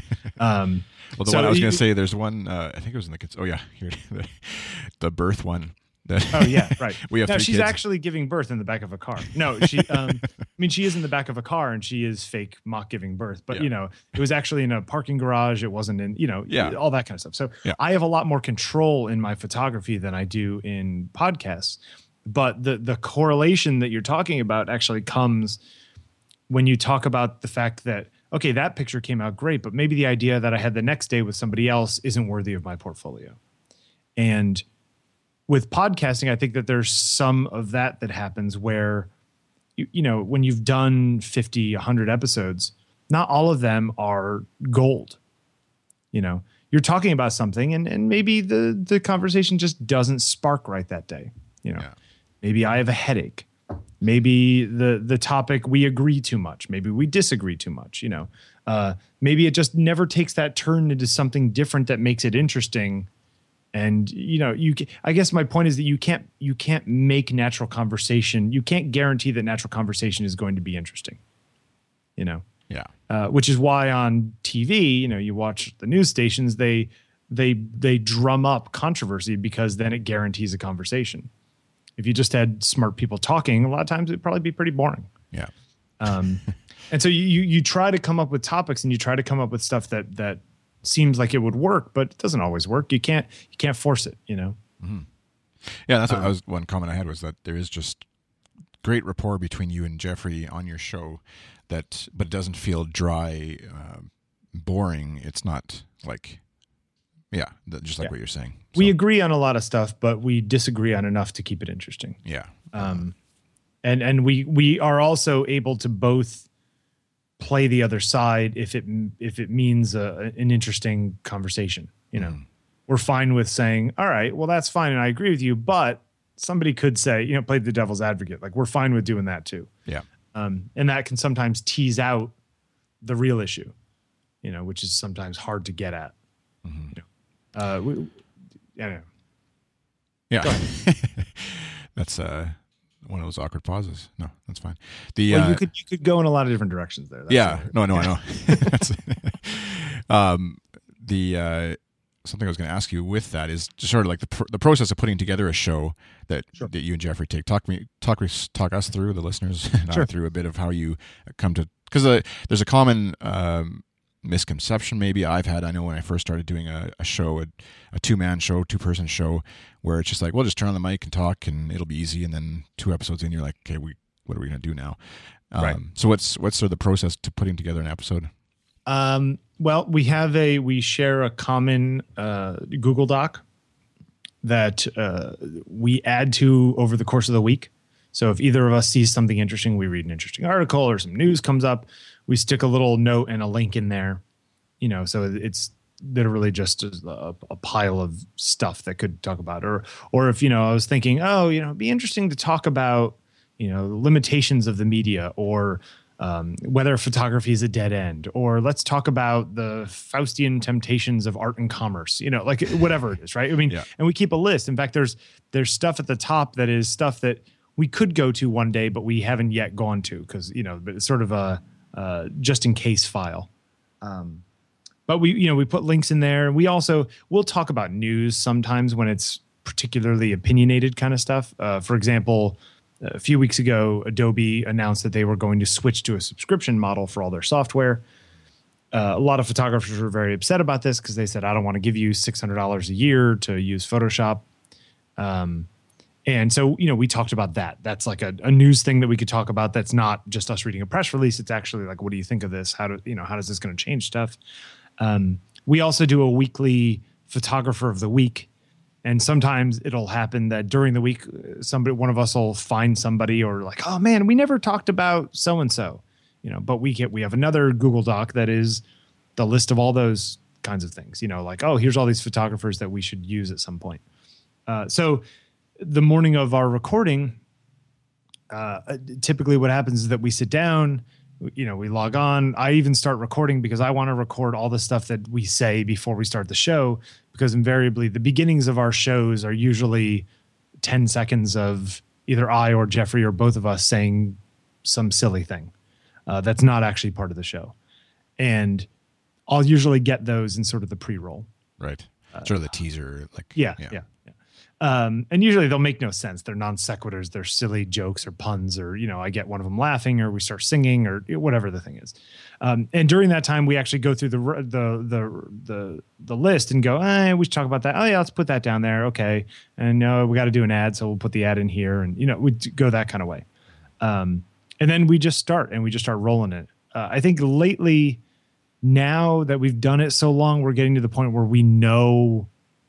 um, well, the so one I was you, going to say, there's one, uh, I think it was in the kids. Oh, yeah. Here, the, the birth one. That oh, yeah. Right. we have no, she's kids. actually giving birth in the back of a car. No, she, um, I mean, she is in the back of a car and she is fake mock giving birth, but, yeah. you know, it was actually in a parking garage. It wasn't in, you know, yeah. all that kind of stuff. So yeah. I have a lot more control in my photography than I do in podcasts. But the the correlation that you're talking about actually comes when you talk about the fact that, okay, that picture came out great, but maybe the idea that I had the next day with somebody else isn't worthy of my portfolio. And with podcasting, I think that there's some of that that happens where, you, you know, when you've done fifty, one hundred episodes, not all of them are gold. You know, you're talking about something and, and maybe the, the conversation just doesn't spark right that day, you know. Yeah. Maybe I have a headache. Maybe the the topic we agree too much. Maybe we disagree too much. You know, uh, maybe it just never takes that turn into something different that makes it interesting. And you know, you. I guess my point is that you can't you can't make natural conversation. You can't guarantee that natural conversation is going to be interesting. You know. Yeah. Uh, which is why on T V, you know, you watch the news stations. They they they drum up controversy because then it guarantees a conversation. If you just had smart people talking, a lot of times it'd probably be pretty boring. Yeah. Um, and so you, you you try to come up with topics and you try to come up with stuff that that seems like it would work, but it doesn't always work. You can't you can't force it, you know. Mm-hmm. Yeah, that's what um, I was. One comment I had was that there is just great rapport between you and Jeffrey on your show, that but it doesn't feel dry, uh, boring. It's not like. Yeah, just like yeah. what you're saying. So. We agree on a lot of stuff, but we disagree on enough to keep it interesting. Yeah. Um, and and we we are also able to both play the other side if it if it means a, an interesting conversation. You know, mm. we're fine with saying, all right, well, that's fine, and I agree with you, but somebody could say, you know, play the devil's advocate. Like, we're fine with doing that too. Yeah. Um, and that can sometimes tease out the real issue, you know, which is sometimes hard to get at. Mm-hmm. You know? Uh, we, yeah, yeah. That's uh, one of those awkward pauses. No, that's fine. The well, uh, you could you could go in a lot of different directions there. That's yeah, no, no, I know. That's, um, the uh, something I was going to ask you with that is just sort of like the pr- the process of putting together a show that Sure. that you and Jeffrey take. Talk me, talk talk us through, the listeners, and Sure. I through a bit of how you come to, because uh, there's a common um, misconception maybe I've had. I know when I first started doing a, a show, a, a two man show, two person show, where it's just like, well, just turn on the mic and talk, and it'll be easy. And then two episodes in, you're like, okay, we what are we going to do now? Um, Right. So what's what's sort of the process to putting together an episode? Um, well, we have a we share a common uh, Google Doc that uh, we add to over the course of the week. So if either of us sees something interesting, we read an interesting article or some news comes up, we stick a little note and a link in there. You know, so it's literally just a, a pile of stuff that could talk about. Or or if, you know, I was thinking, oh, you know, it'd be interesting to talk about, you know, the limitations of the media, or um, whether photography is a dead end, or let's talk about the Faustian temptations of art and commerce, you know, like whatever it is, right? I mean, Yeah. and we keep a list. In fact, there's there's stuff at the top that is stuff that we could go to one day, but we haven't yet gone to because, you know, it's sort of a uh, just in case file. Um, but we, you know, we put links in there. We also, we'll talk about news sometimes when it's particularly opinionated kind of stuff. Uh, for example, a few weeks ago, Adobe announced that they were going to switch to a subscription model for all their software. Uh, a lot of photographers were very upset about this because they said, I don't want to give you six hundred dollars a year to use Photoshop. Um, and so, you know, we talked about that. That's like a, a news thing that we could talk about. That's not just us reading a press release. It's actually like, what do you think of this? How do, you know, how is this going to change stuff? Um, we also do a weekly photographer of the week. And sometimes it'll happen that during the week, somebody, one of us will find somebody, or like, oh man, we never talked about so-and-so, you know, but we get, we have another Google Doc that is the list of all those kinds of things, you know, like, oh, here's all these photographers that we should use at some point. Uh, so the morning of our recording, uh, typically what happens is that we sit down, you know, we log on. I even start recording because I want to record all the stuff that we say before we start the show, because invariably the beginnings of our shows are usually ten seconds of either I or Jeffrey or both of us saying some silly thing uh, that's not actually part of the show. And I'll usually get those in sort of the pre-roll. Right. Sort of the teaser, like Yeah, yeah, yeah. yeah. Um, and usually they'll make no sense. They're non sequiturs. They're silly jokes or puns, or, you know, I get one of them laughing, or we start singing, or whatever the thing is. Um, and during that time, we actually go through the the the the the list and go, eh, we should talk about that. Oh yeah, let's put that down there. Okay, and no, we got to do an ad, so we'll put the ad in here, and you know, we go that kind of way. Um, and then we just start and we just start rolling it. Uh, I think lately, now that we've done it so long, we're getting to the point where we know.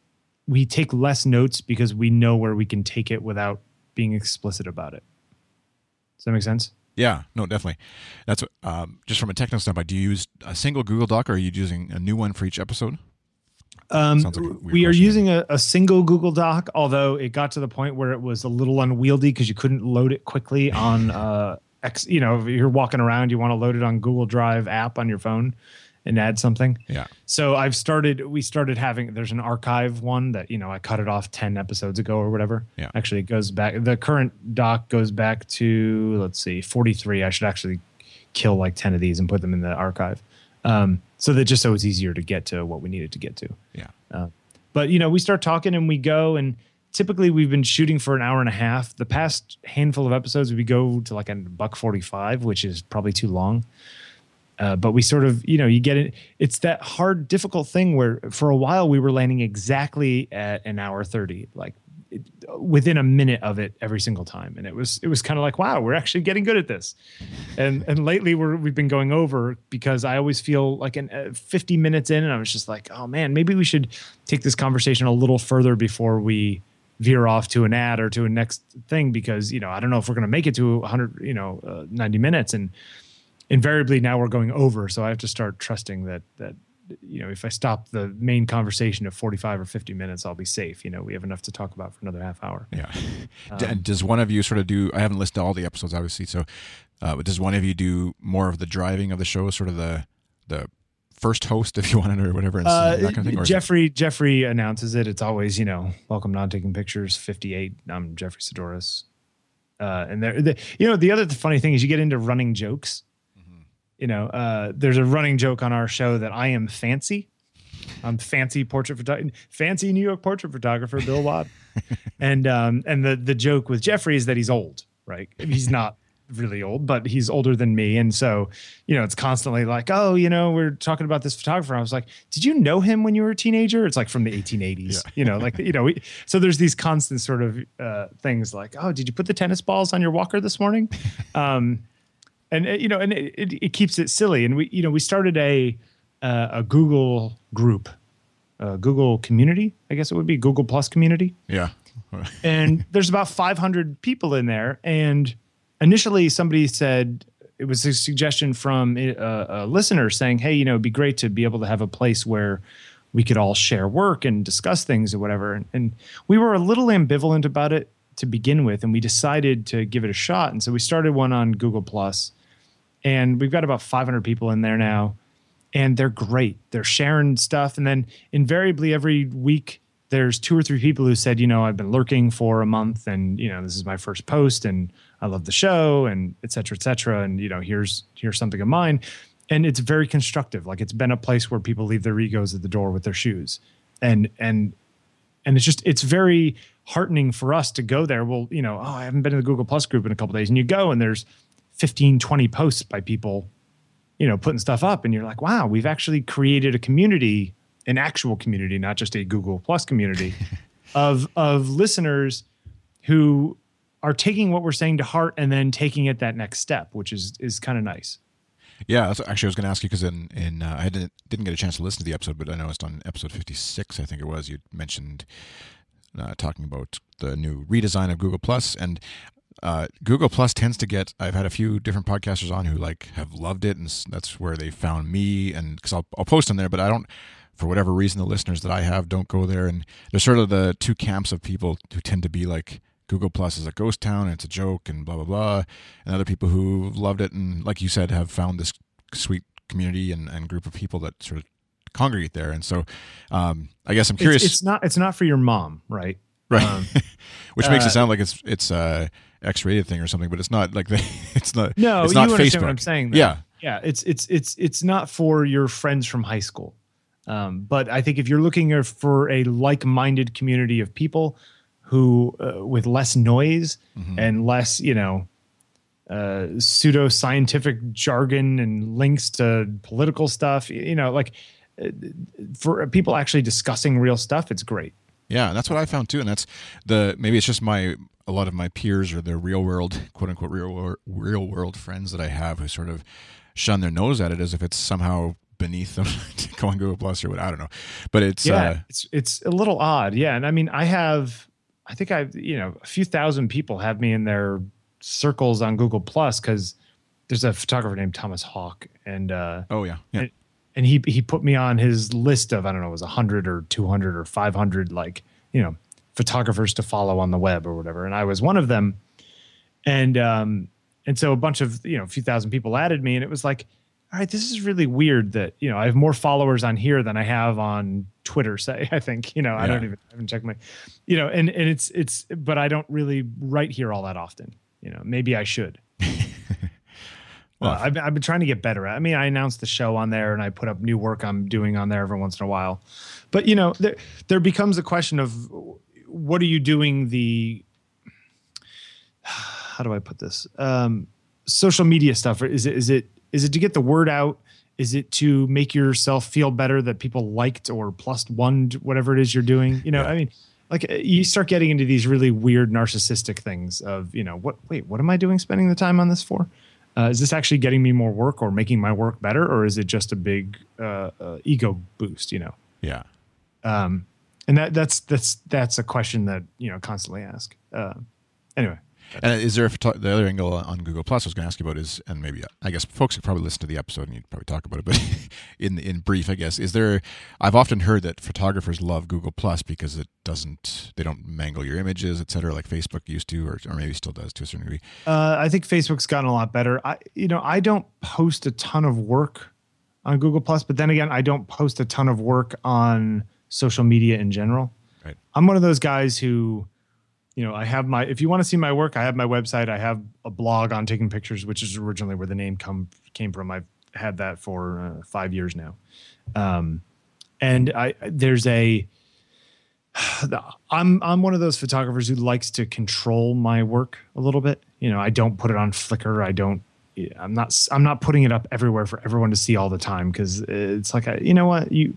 We take less notes because we know where we can take it without being explicit about it. Does that make sense? Yeah, no, definitely. That's what, um, just from a technical standpoint. Do you use a single Google Doc, or are you using a new one for each episode? Um, Sounds like a weird we are question. using a, a single Google Doc, although it got to the point where it was a little unwieldy because you couldn't load it quickly on uh, X. You know, if you're walking around, you want to load it on Google Drive app on your phone and add something. Yeah. So I've started, we started having, there's an archive one that, you know, I cut it off ten episodes ago or whatever. Yeah. Actually, it goes back, the current doc goes back to, let's see, forty-three. I should actually kill like ten of these and put them in the archive. Um, so that just so it's easier to get to what we needed to get to. Yeah. Uh, but, you know, we start talking and we go, and typically we've been shooting for an hour and a half. The past handful of episodes, we go to like a buck forty-five, which is probably too long. Uh, but we sort of, you know, you get it. It's that hard, difficult thing where for a while we were landing exactly at an hour thirty, like it, within a minute of it every single time. And it was, it was kind of like, wow, we're actually getting good at this. And and lately we're, we've been going over because I always feel like an, uh, fifty minutes in and I was just like, oh man, maybe we should take this conversation a little further before we veer off to an ad or to a next thing, because, you know, I don't know if we're going to make it to one hundred, you know, uh, ninety minutes. And invariably now we're going over. So I have to start trusting that, that, you know, if I stop the main conversation at forty-five or fifty minutes, I'll be safe. You know, we have enough to talk about for another half hour. Yeah. D- and does one of you sort of do, I haven't listed all the episodes, obviously. So, uh, but does one of you do more of the driving of the show, sort of the, the first host, if you wanted, or whatever, and Uh, that kind of thing? Or is it- Jeffrey, Jeffrey announces it. It's always, you know, welcome not taking pictures fifty-eight. I'm Jeffrey Sidoris. Uh, and there, the, you know, the other funny thing is you get into running jokes. You know, uh, there's a running joke on our show that I am fancy. I'm fancy portrait photographer, fancy New York portrait photographer, Bill Watt. and um, and the the joke with Jeffrey is that he's old, right? He's not really old, but he's older than me. And so, you know, it's constantly like, oh, you know, we're talking about this photographer. I was like, did you know him when you were a teenager? It's like from the eighteen eighties, yeah. you know, like, you know, we, so there's these constant sort of uh, things like, oh, did you put the tennis balls on your walker this morning? Um, and, uh, you know, and it, it, it keeps it silly. And we, you know, we started a, uh, a Google group, a Google community, I guess it would be Google Plus community. Yeah. And there's about five hundred people in there. And initially, somebody said it was a suggestion from a, a listener saying, hey, you know, it'd be great to be able to have a place where we could all share work and discuss things or whatever. And, and we were a little ambivalent about it to begin with, and we decided to give it a shot. And so we started one on Google Plus, and we've got about five hundred people in there now, and they're great. They're sharing stuff. And then invariably every week, there's two or three people who said, you know, I've been lurking for a month, and, you know, this is my first post, and I love the show, and et cetera, et cetera. And, you know, here's, here's something of mine. And it's very constructive. Like, it's been a place where people leave their egos at the door with their shoes. And, and, and it's just, it's very heartening for us to go there. Well, you know, oh, I haven't been in the Google Plus group in a couple of days. And you go, and there's fifteen, twenty posts by people, you know, putting stuff up. And you're like, wow, we've actually created a community, an actual community, not just a Google Plus community of, of listeners who are taking what we're saying to heart and then taking it that next step, which is is kind of nice. Yeah, that's actually I was going to ask you because in in uh, I didn't didn't get a chance to listen to the episode, but I noticed on episode fifty-six, I think it was, you mentioned uh, talking about the new redesign of Google Plus, and uh, Google Plus tends to get. I've had a few different podcasters on who like have loved it, and that's where they found me, and because I'll I'll post on there, but I don't. For whatever reason, the listeners that I have don't go there, and there's sort of the two camps of people who tend to be like, Google Plus is a ghost town and it's a joke and blah, blah, blah. And other people who loved it and, like you said, have found this sweet community and, and group of people that sort of congregate there. And so um, I guess I'm curious. It's, it's not it's not for your mom, right? Right. Um, Which makes uh, it sound like it's it's a X-rated thing or something, but it's not like the, it's not. No, it's you not understand Facebook. what I'm saying, though. Yeah. Yeah, it's it's it's it's not for your friends from high school. Um, but I think if you're looking for a like-minded community of people who uh, with less noise mm-hmm. and less, you know, uh, pseudo-scientific jargon and links to political stuff, you know, like uh, for people actually discussing real stuff, it's great. Yeah, that's what I found too. And that's the, maybe it's just my, a lot of my peers or the real world, quote unquote, real world, real world friends that I have who sort of shun their nose at it as if it's somehow beneath them to go on Google Plus or what, I don't know. But it's, yeah, uh, it's, it's a little odd. Yeah. And I mean, I have, I think I've, you know, a few thousand people have me in their circles on Google Plus because there's a photographer named Thomas Hawk. And, uh, oh yeah. Yeah. And, and he, he put me on his list of, I don't know, it was a hundred or two hundred or five hundred, like, you know, photographers to follow on the web or whatever. And I was one of them. And, um, and so a bunch of, you know, a few thousand people added me, and it was like, all right, this is really weird that, you know, I have more followers on here than I have on Twitter, say, I think, you know, I yeah. don't even, I haven't checked my, you know, and, and it's, it's, but I don't really write here all that often, you know, maybe I should. Well, uh, I've, I've been trying to get better at it. I mean, I announced the show on there and I put up new work I'm doing on there every once in a while, but you know, there, there becomes a question of what are you doing the, how do I put this? Um, social media stuff. Is it, is it, Is it to get the word out? Is it to make yourself feel better that people liked or plus one, whatever it is you're doing? You know, yeah. I mean, like you start getting into these really weird narcissistic things of, you know, what, wait, what am I doing spending the time on this for? Uh, is this actually getting me more work or making my work better? Or is it just a big uh, uh, ego boost, you know? Yeah. Um, and that that's, that's, that's a question that, you know, constantly ask. Uh, anyway. And is there a photo- the other angle on Google Plus I was going to ask you about is, and maybe I guess folks could probably listen to the episode and you'd probably talk about it, but in in brief, I guess, is there? I've often heard that photographers love Google Plus because it doesn't, they don't mangle your images, et cetera, like Facebook used to, or or maybe still does to a certain degree. Uh, I think Facebook's gotten a lot better. I, you know, I don't post a ton of work on Google Plus, but then again, I don't post a ton of work on social media in general. Right. I'm one of those guys who, you know, I have my, if you want to see my work, I have my website. I have a blog on taking pictures, which is originally where the name come came from. I've had that for uh, five years now. Um, And I there's a I'm I'm one of those photographers who likes to control my work a little bit. You know, I don't put it on Flickr. I don't. I'm not. I'm not putting it up everywhere for everyone to see all the time because it's like, I, you know what, you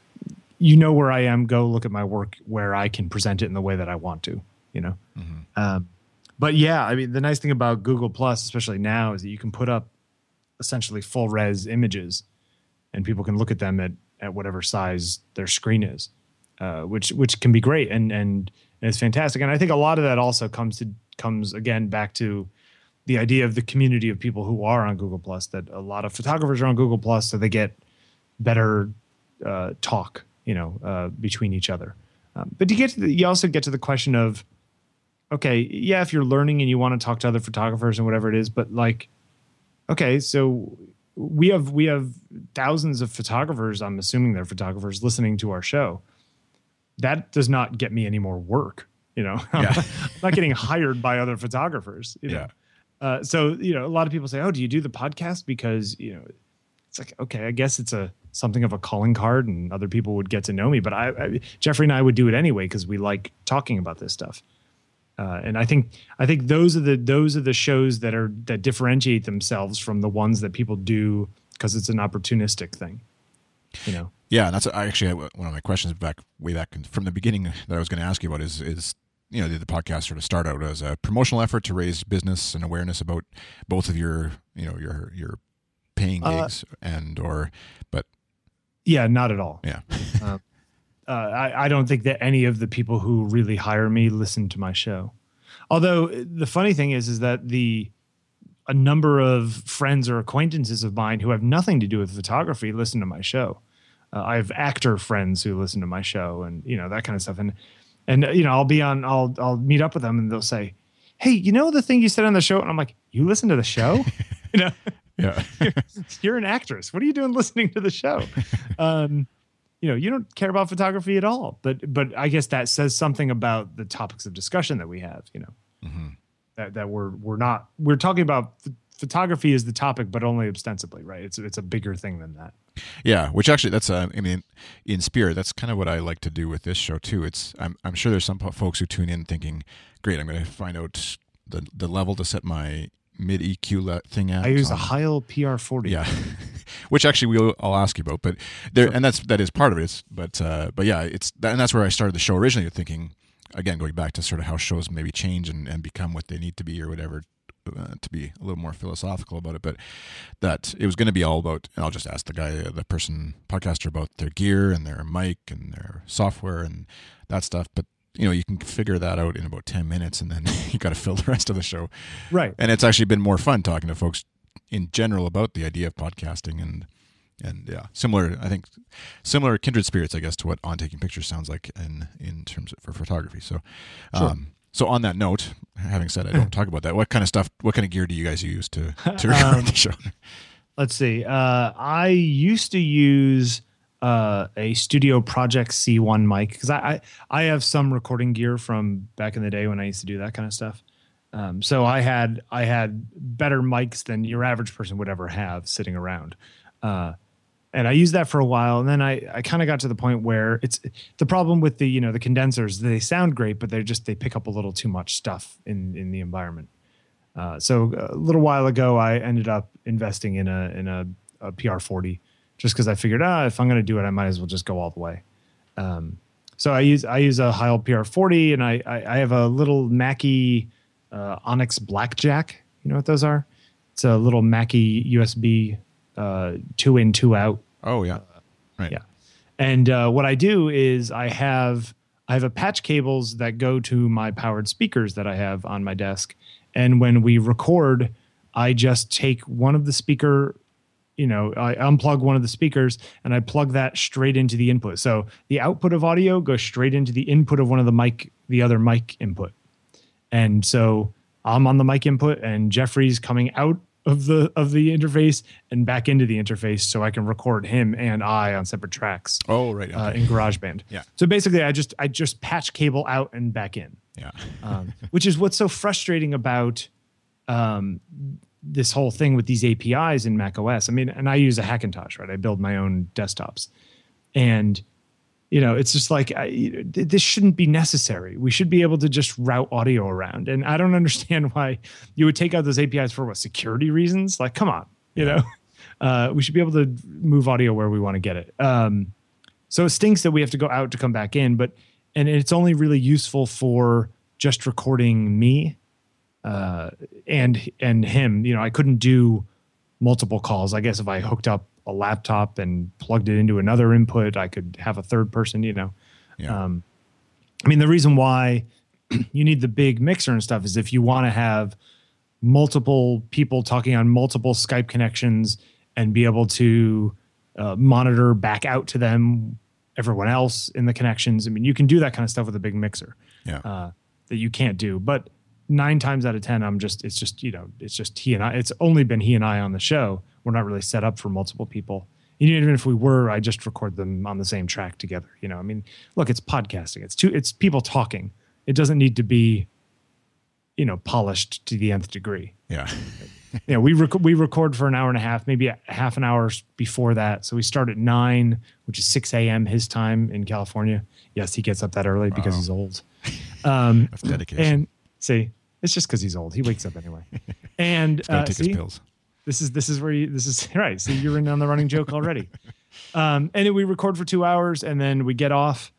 you know where I am. Go look at my work where I can present it in the way that I want to. You know. Mm-hmm. Um, but yeah, I mean, the nice thing about Google Plus, especially now, is that you can put up essentially full res images, and people can look at them at at whatever size their screen is. Uh, which which can be great and, and and it's fantastic. And I think a lot of that also comes to comes again back to the idea of the community of people who are on Google Plus. That a lot of photographers are on Google Plus, so they get better uh, talk, you know, uh, between each other. Um, but you get to the, you also get to the question of, okay, yeah, if you're learning and you want to talk to other photographers and whatever it is, but like, okay, so we have we have thousands of photographers. I'm assuming they're photographers listening to our show. That does not get me any more work, you know. Yeah. I'm not getting hired by other photographers, you know. Yeah. Uh, so, you know, a lot of people say, "Oh, do you do the podcast?" Because, you know, it's like, okay, I guess it's a something of a calling card, and other people would get to know me. But I, I Jeffrey and I would do it anyway because we like talking about this stuff. Uh, and I think I think those are the those are the shows that are that differentiate themselves from the ones that people do because it's an opportunistic thing, you know. Yeah, and that's I actually had one of my questions back way back from the beginning that I was going to ask you about is is you know did the podcast sort of start out as a promotional effort to raise business and awareness about both of your you know your your paying gigs uh, and or but yeah, not at all. Yeah, uh, uh, I I don't think that any of the people who really hire me listen to my show. Although the funny thing is is that the a number of friends or acquaintances of mine who have nothing to do with photography listen to my show. Uh, I have actor friends who listen to my show and, you know, that kind of stuff. And, and, you know, I'll be on, I'll, I'll meet up with them and they'll say, "Hey, you know, the thing you said on the show?" And I'm like, "You listen to the show?" You know, yeah, you're, you're an actress. What are you doing listening to the show? um, you know, you don't care about photography at all, but, but I guess that says something about the topics of discussion that we have, you know, mm-hmm. that, that we're, we're not, we're talking about ph- photography is the topic, but only ostensibly, right? It's, it's a bigger thing than that. Yeah, which actually that's uh, I mean, in spirit, that's kind of what I like to do with this show too. It's I'm I'm sure there's some folks who tune in thinking, "Great, I'm going to find out the the level to set my mid E Q le- thing at." I use on. a Heil P R forty. Yeah, which actually we'll I'll ask you about, but there sure. and that's that is part of it. It's, but uh, but yeah, it's that, and that's where I started the show originally, thinking again going back to sort of how shows maybe change and, and become what they need to be or whatever. Uh, to be a little more philosophical about it, but that it was going to be all about, and I'll just ask the guy, the person, podcaster about their gear and their mic and their software and that stuff. But, you know, you can figure that out in about ten minutes and then you got to fill the rest of the show. Right. And it's actually been more fun talking to folks in general about the idea of podcasting and, and yeah, similar, I think, similar kindred spirits, I guess, to what On Taking Pictures sounds like in, in terms of for photography. So, sure. um, So on that note, having said I don't talk about that, what kind of stuff, what kind of gear do you guys use to, to record um, the show? Let's see. Uh, I used to use uh, a Studio Project C one mic because I, I I have some recording gear from back in the day when I used to do that kind of stuff. Um, so I had I had better mics than your average person would ever have sitting around. Uh, And I used that for a while, and then I, I kind of got to the point where it's the problem with the you know the condensers. They sound great, but they're just they pick up a little too much stuff in, in the environment. Uh, so a little while ago, I ended up investing in a in a, a P R forty just because I figured, ah, if I'm going to do it, I might as well just go all the way. Um, so I use I use a Heil P R forty, and I I, I have a little Mackie uh, Onyx Blackjack. You know what those are? It's a little Mackie U S B. Uh, two in, two out. Oh yeah, right. Yeah, and uh, what I do is I have I have a patch cables that go to my powered speakers that I have on my desk, and when we record, I just take one of the speaker, you know, I unplug one of the speakers and I plug that straight into the input. So the output of audio goes straight into the input of one of the mic, the other mic input, and so I'm on the mic input, and Jeffrey's coming out of the of the interface and back into the interface so I can record him and I on separate tracks. Oh, right. Okay. Uh, in GarageBand. Yeah. So basically I just I just patch cable out and back in. Yeah. um, which is what's so frustrating about um, this whole thing with these A P Is in macOS. I mean, and I use a Hackintosh, right? I build my own desktops. And you know, it's just like, I, this shouldn't be necessary. We should be able to just route audio around. And I don't understand why you would take out those A P Is for what, security reasons? Like, come on, you know, uh, we should be able to move audio where we want to get it. Um, so it stinks that we have to go out to come back in, but, and it's only really useful for just recording me uh, and, and him. You know, I couldn't do multiple calls. I guess if I hooked up a laptop and plugged it into another input, I could have a third person, you know. Yeah. Um, I mean, the reason why you need the big mixer and stuff is if you want to have multiple people talking on multiple Skype connections and be able to uh, monitor back out to them, everyone else in the connections. I mean, you can do that kind of stuff with a big mixer yeah. uh, that you can't do. But nine times out of ten, I'm just, it's just, you know, it's just he and I, it's only been he and I on the show. We're not really set up for multiple people. Even if we were, I just record them on the same track together. You know, I mean, look, it's podcasting. It's two, it's people talking. It doesn't need to be, you know, polished to the nth degree. Yeah. you know, we rec- we record for an hour and a half, maybe a half an hour before that. So we start at nine, which is six a.m. his time in California. Yes, he gets up that early because wow. he's old. Um, That's dedication. And see, it's just because he's old. He wakes up anyway. And he's gotta uh, take see, his pills. This is this is where you this is right. See, you're in on the running joke already. Um, and then we record for two hours, and then we get off,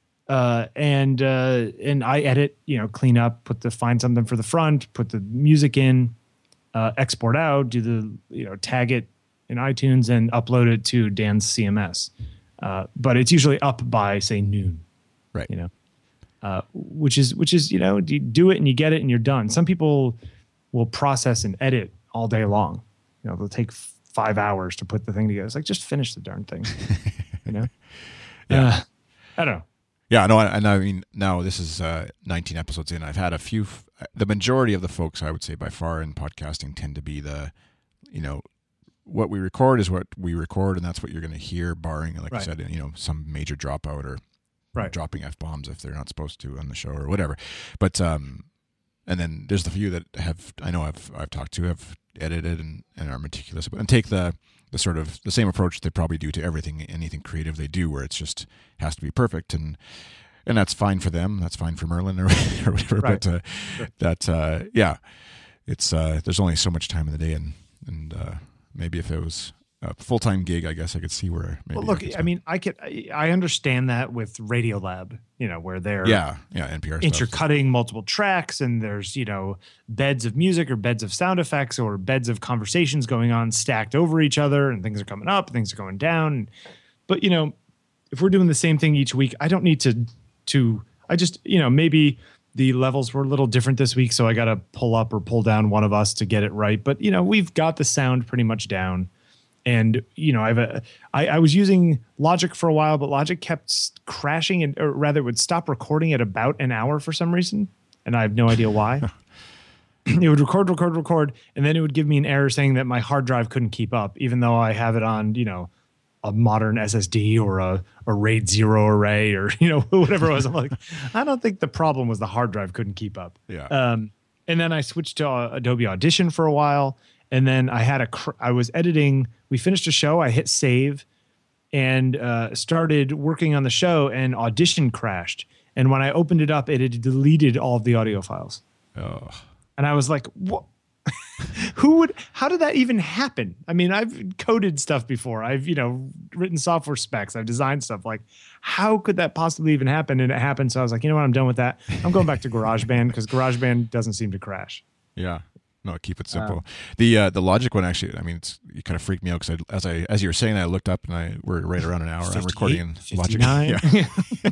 uh, and uh, and I edit, you know, clean up, put the find something for the front, put the music in, uh, export out, do the you know tag it in iTunes, and upload it to Dan's C M S. Uh, but it's usually up by say noon, right? You know, uh, which is which is you know you do it and you get it and you're done. Some people will process and edit all day long. You know, they'll take five hours to put the thing together. It's like, just finish the darn thing. You know? yeah. Uh, I don't know. Yeah, no, and I mean, now this is uh, nineteen episodes in. I've had a few, f- the majority of the folks, I would say by far in podcasting tend to be the, you know, what we record is what we record, and that's what you're going to hear, barring, like right. I said, you know, some major dropout or right. dropping F-bombs if they're not supposed to on the show or whatever. But, um, and then there's the few that have, I know I've I've talked to, have edited and, and are meticulous, and take the the sort of the same approach they probably do to everything, anything creative they do, where it's just has to be perfect, and and that's fine for them, that's fine for Merlin or, or whatever. Right. But uh, sure. that uh, yeah, it's uh, there's only so much time in the day, and and uh, maybe if it was a full-time gig, I guess I could see where maybe. Well, look, I, I mean, I could, I understand that with Radiolab, you know, where they're yeah, yeah, N P R stuff. intercutting multiple tracks, and there's, you know, beds of music or beds of sound effects or beds of conversations going on stacked over each other, and things are coming up, things are going down. But, you know, if we're doing the same thing each week, I don't need to, to, I just, you know, maybe the levels were a little different this week, so I got to pull up or pull down one of us to get it right. But, you know, we've got the sound pretty much down. And, you know, I've a, I, I was using Logic for a while, but Logic kept crashing, and or rather it would stop recording at about an hour for some reason. And I have no idea why. It would record, record, record, and then it would give me an error saying that my hard drive couldn't keep up, even though I have it on, you know, a modern S S D or a, a RAID zero array or, you know, whatever it was. I'm like, I don't think the problem was the hard drive couldn't keep up. Yeah. Um, and then I switched to uh, Adobe Audition for a while. And then I had a, cr- I was editing, we finished a show, I hit save and uh, started working on the show, and Audition crashed. And when I opened it up, it had deleted all of the audio files. Oh. And I was like, what? Who would, how did that even happen? I mean, I've coded stuff before. I've, you know, written software specs. I've designed stuff. Like, how could that possibly even happen? And it happened. So I was like, you know what? I'm done with that. I'm going back to GarageBand because GarageBand doesn't seem to crash. Yeah. No, keep it simple. Um, the uh, the Logic one, actually, I mean, it's, it kind of freaked me out because as I as you were saying that, I looked up and I we're right around an hour. I'm recording in Logic. Yeah.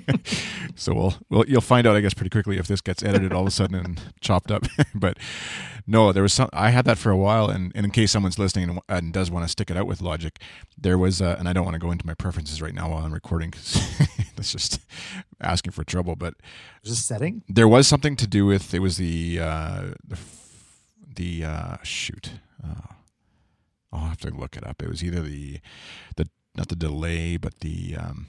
So we'll, we'll you'll find out, I guess, pretty quickly if this gets edited all of a sudden and chopped up. But no, there was some. I had that for a while, and, and in case someone's listening and, and does want to stick it out with Logic, there was, uh, and I don't want to go into my preferences right now while I'm recording because that's just asking for trouble. But there's a setting. There was something to do with it was the uh, the. The uh, shoot, uh, I'll have to look it up. It was either the, the not the delay, but the um,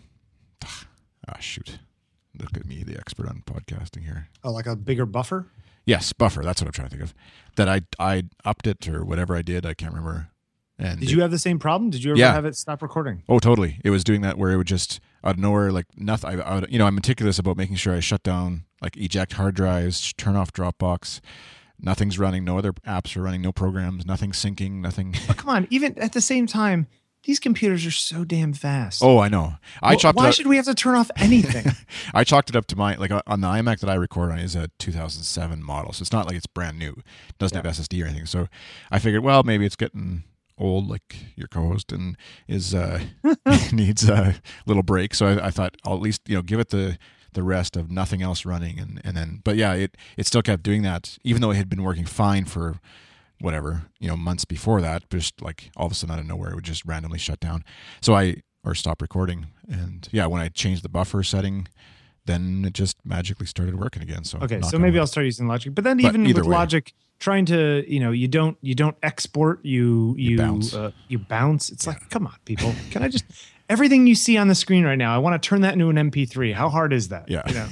ah shoot. Look at me, the expert on podcasting here. Oh, like a bigger buffer? Yes, buffer. That's what I'm trying to think of. That I I upped it or whatever I did. I can't remember. And did it, you have the same problem? Did you ever yeah. have it stop recording? Oh, totally. It was doing that where it would just out of nowhere, like nothing. I, I, you know, I'm meticulous about making sure I shut down, like eject hard drives, turn off Dropbox. Nothing's running. No other apps are running. No programs. Nothing syncing. Nothing. But come on, even at the same time, these computers are so damn fast. Oh, I know. I well, chalked why it up, should we have to turn off anything? I chalked it up to my, like on the iMac that I record on is a two thousand seven model. So it's not like it's brand new. It doesn't Yeah. have S S D or anything. So I figured, well, maybe it's getting old, like your co-host, and is uh, needs a little break. So I, I thought I'll at least, you know, give it the the rest of nothing else running, and and then, but yeah, it it still kept doing that, even though it had been working fine for whatever, you know, months before that. Just like all of a sudden out of nowhere, it would just randomly shut down. So I or stop recording, and yeah, when I changed the buffer setting, then it just magically started working again. So Okay, knock so on maybe wood. I'll start using Logic. But then But even either with way. Logic, trying to, you know, you don't you don't export, you you You bounce. Uh, you bounce. It's like, come on, people. Can I just everything you see on the screen right now, I want to turn that into an M P three. How hard is that? Yeah. You know?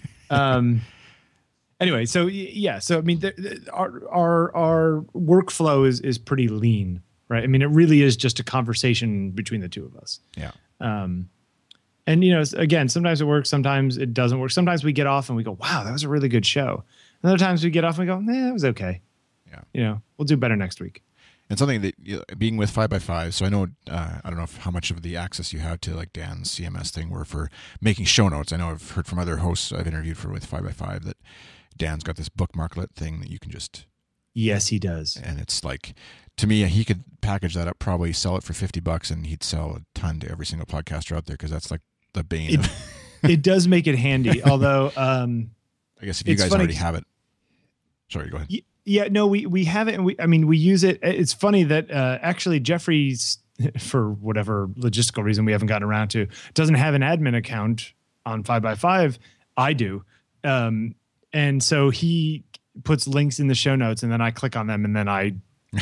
um anyway, so y- yeah, so I mean the, the, our our our workflow is is pretty lean, right? I mean, it really is just a conversation between the two of us. Yeah. Um, and you know, again, sometimes it works, sometimes it doesn't work. Sometimes we get off and we go, "Wow, that was a really good show." And other times we get off and we go, "Nah, that was okay." Yeah. You know, we'll do better next week. And something that, you know, being with five by five, so I know, uh, I don't know if, how much of the access you have to like Dan's C M S thing were for making show notes. I know I've heard from other hosts I've interviewed for with five by five that Dan's got this bookmarklet thing that you can just, Yes, he does. and it's like, to me, he could package that up, probably sell it for fifty bucks, and he'd sell a ton to every single podcaster out there, because that's like the bane It, of, it does make it handy. Although, um, I guess if you it's guys funny already 'cause- have it. Sorry, go ahead. y- yeah, no, we we have it, and we I mean we use it. It's funny that uh, actually Jeffrey's, for whatever logistical reason we haven't gotten around to, doesn't have an admin account on five by five. I do, um, and so he puts links in the show notes, and then I click on them, and then I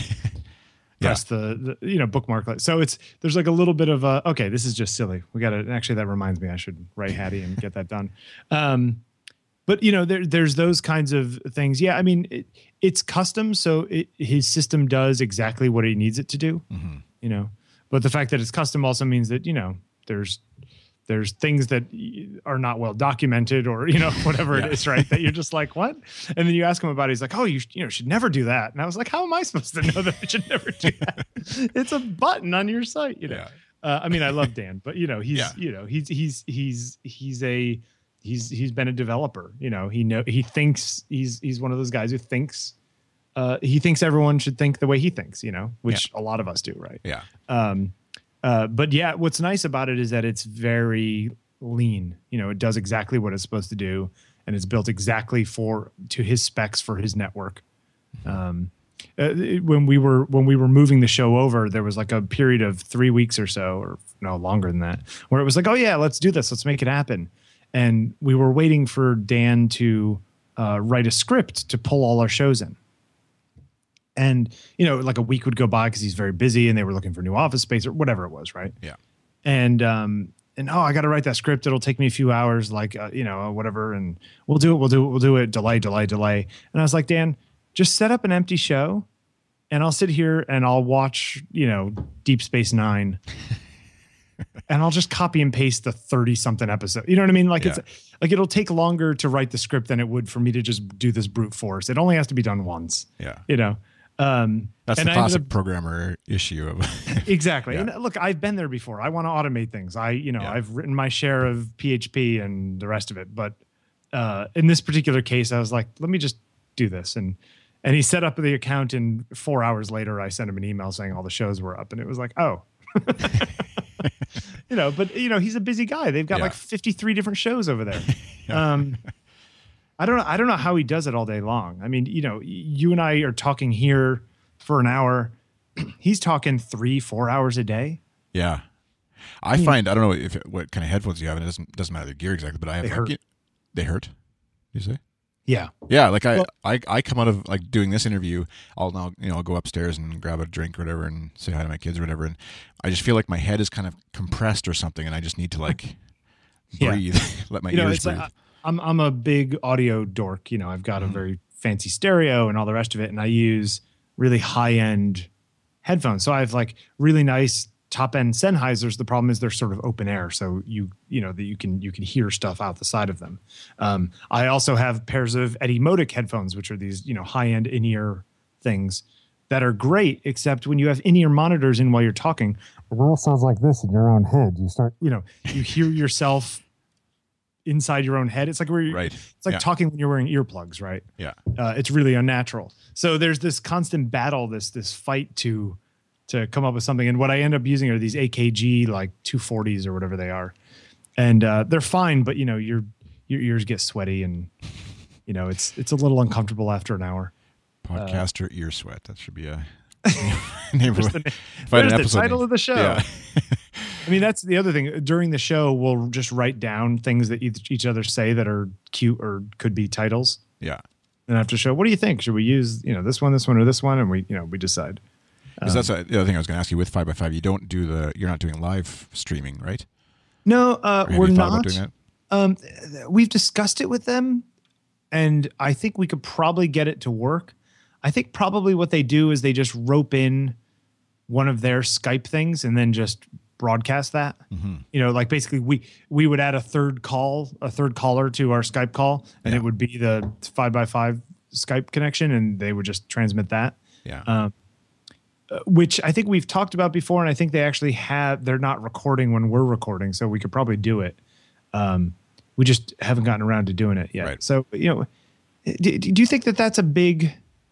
press the, the you know bookmarklet. So it's there's like a little bit of a okay, this is just silly. We got to actually that reminds me I should write Hattie and get that done. Um, but you know there there's those kinds of things. Yeah, I mean it, it's custom, so it, his system does exactly what he needs it to do. Mm-hmm. You know, but the fact that it's custom also means that you know there's there's things that are not well documented, or you know whatever Yeah. it is, right? That you're just like, what? And then you ask him about it, he's like, oh, you you know should never do that. And I was like, how am I supposed to know that I should never do that? It's a button on your site, you know. Yeah. Uh, I mean, I love Dan, but you know, he's Yeah. you know he's he's he's he's a he's he's been a developer. You know, he know he thinks he's he's one of those guys who thinks uh, he thinks everyone should think the way he thinks. You know, which a lot of us do, right? Yeah. Um, uh, but yeah, what's nice about it is that it's very lean. You know, it does exactly what it's supposed to do, and it's built exactly for to his specs for his network. Um, uh, it- when we were when we were moving the show over, there was like a period of three weeks or so, or no longer than that, where it was like, oh yeah, let's do this, let's make it happen. And we were waiting for Dan to uh, write a script to pull all our shows in. And, you know, like a week would go by because he's very busy and they were looking for new office space or whatever it was, right? Yeah. And, um, and oh, I got to write that script. It'll take me a few hours, like, uh, you know, whatever. And we'll do it, we'll do it, we'll do it, delay, delay, delay. And I was like, Dan, just set up an empty show and I'll sit here and I'll watch, you know, Deep Space Nine. And I'll just copy and paste the thirty something episode. You know what I mean? Like Yeah. it's like, it'll take longer to write the script than it would for me to just do this brute force. It only has to be done once, Yeah. you know? Um, That's and the I ended classic up- programmer issue of Exactly. Yeah. And look, I've been there before. I want to automate things. I, you know, Yeah. I've written my share of P H P and the rest of it. But uh, in this particular case, I was like, let me just do this. And and he set up the account, and four hours later, I sent him an email saying all the shows were up. And it was like, oh. you know, but, you know, he's a busy guy. They've got Yeah. like fifty-three different shows over there. Um I don't know. I don't know how he does it all day long. I mean, you know, you and I are talking here for an hour. He's talking three, four hours a day. Yeah. I find, I don't know if what kind of headphones you have, and it doesn't doesn't matter the gear exactly, but I have They like, hurt. you- they hurt. You say? Yeah. Yeah, like I, Well- I I come out of like doing this interview, I'll now, you know, I'll go upstairs and grab a drink or whatever and say hi to my kids or whatever, and I just feel like my head is kind of compressed or something, and I just need to like Yeah. breathe, let my You know, ears it's breathe. like, I'm I'm a big audio dork. You know, I've got Mhm. a very fancy stereo and all the rest of it, and I use really high end headphones. So I have like really nice top end Sennheisers, the problem is they're sort of open air, so you you know that you can you can hear stuff out the side of them. Um, I also have pairs of Etymotic headphones, which are these you know high end in ear things that are great, except when you have in ear monitors in while you're talking, it all sounds like this in your own head. You start you know you hear yourself inside your own head. It's like where you're, right. It's like yeah. talking when you're wearing earplugs, right? Yeah. Uh, it's really unnatural. So there's this constant battle, this this fight to to come up with something. And what I end up using are these A K G like two forties or whatever they are, and uh, they're fine, but you know your your ears get sweaty and you know it's it's a little uncomfortable after an hour. Podcaster uh, ear sweat. That should be a name of the, if I had an the episode title name. of the show. Yeah. I mean, that's the other thing. During the show, we'll just write down things that each, each other say that are cute or could be titles. Yeah. And after the show, what do you think? Should we use, you know, this one, this one, or this one? And we, you know, we decide. Because Um, that's a, the other thing I was going to ask you with five by five. You don't do the. You're not doing live streaming, right? No, uh, Or have we're you thought about not. doing that? Um, we've discussed it with them, and I think we could probably get it to work. I think probably what they do is they just rope in one of their Skype things and then just broadcast that. Mm-hmm. You know, like basically we we would add a third call, a third caller to our Skype call, and Yeah. it would be the five by five Skype connection, and they would just transmit that. Yeah. Um, uh, which I think we've talked about before, and I think they actually have. They're not recording when we're recording, so we could probably do it. Um, we just haven't gotten around to doing it yet. Right. So you know, do, do you think that that's a big,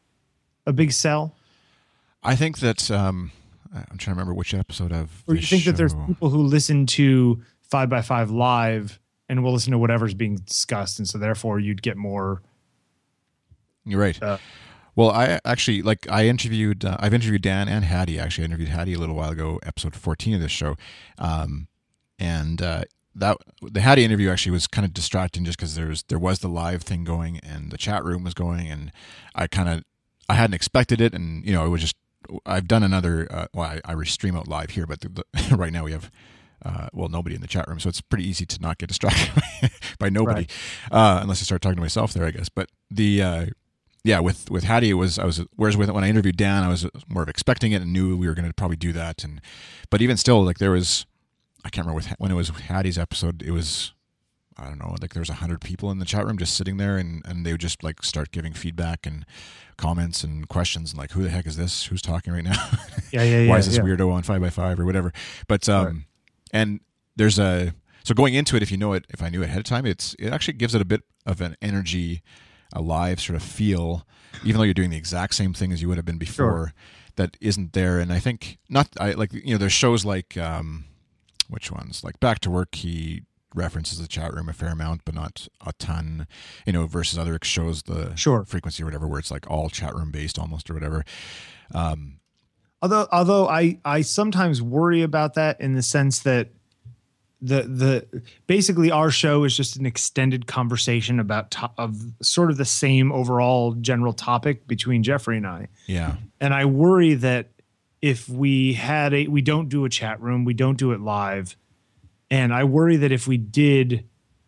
a big sell? I think that um, I'm trying to remember which episode of. Or you this think that there's show- people who listen to five by five live and will listen to whatever's being discussed, and so therefore you'd get more. You're right. Uh, Well, I actually like I interviewed. Uh, I've interviewed Dan and Hattie. Actually, I interviewed Hattie a little while ago, episode fourteen of this show, um, and uh, that the Hattie interview actually was kind of distracting just because there was there was the live thing going and the chat room was going, and I kind of I hadn't expected it, and you know it was just I've done another. Uh, well, I, I stream out live here, but the, the, right now we have. Uh, well, nobody in the chat room, so it's pretty easy to not get distracted by, by nobody, Right. uh, unless I start talking to myself there, I guess. But the uh, yeah, with with Hattie, it was I was whereas with when I interviewed Dan, I was more of expecting it and knew we were going to probably do that. And but even still, like there was, I can't remember with, when it was Hattie's episode, it was I don't know, like there was a hundred people in the chat room just sitting there, and and they would just like start giving feedback and comments and questions and like, who the heck is this? Who's talking right now? Yeah, yeah, yeah. Why is this yeah. weirdo on five by five or whatever? But um, Right. and there's a so going into it, if you know it, if I knew it ahead of time, it's it actually gives it a bit of an energy, a live sort of feel, even though you're doing the exact same thing as you would have been before. Sure. That isn't there. And I think not. I like you know there's shows like um, which ones like Back to Work. He references the chat room a fair amount, but not a ton. You know, versus other shows the Sure. frequency or whatever, where it's like all chat room based almost or whatever. Um, Although, although I, I sometimes worry about that in the sense that the the basically our show is just an extended conversation about to, of sort of the same overall general topic between Jeffrey and I. yeah. And I worry that if we had a, we don't do a chat room, we don't do it live, and I worry that if we did,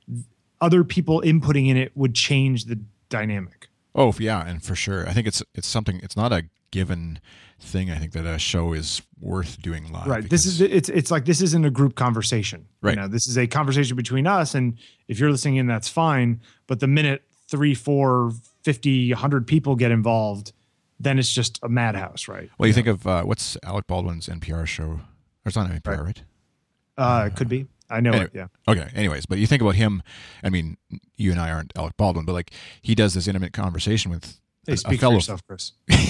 other people inputting in it would change the dynamic. Oh yeah, and for sure. I think it's it's something. It's not a given thing. I think that a show is worth doing live. Right. This is it's it's like this isn't a group conversation. Right. You know, this is a conversation between us, and if you're listening in, that's fine. But the minute three, four, fifty, a hundred people get involved, then it's just a madhouse, right? Well, you think of uh, what's Alec Baldwin's N P R show? Or it's not N P R, right? Right. Uh, it could be. I know Anyway, it. Yeah. Okay. Anyways, but you think about him. I mean, you and I aren't Alec Baldwin, but like he does this intimate conversation with Hey, a, speak a fellow. for yourself, Chris.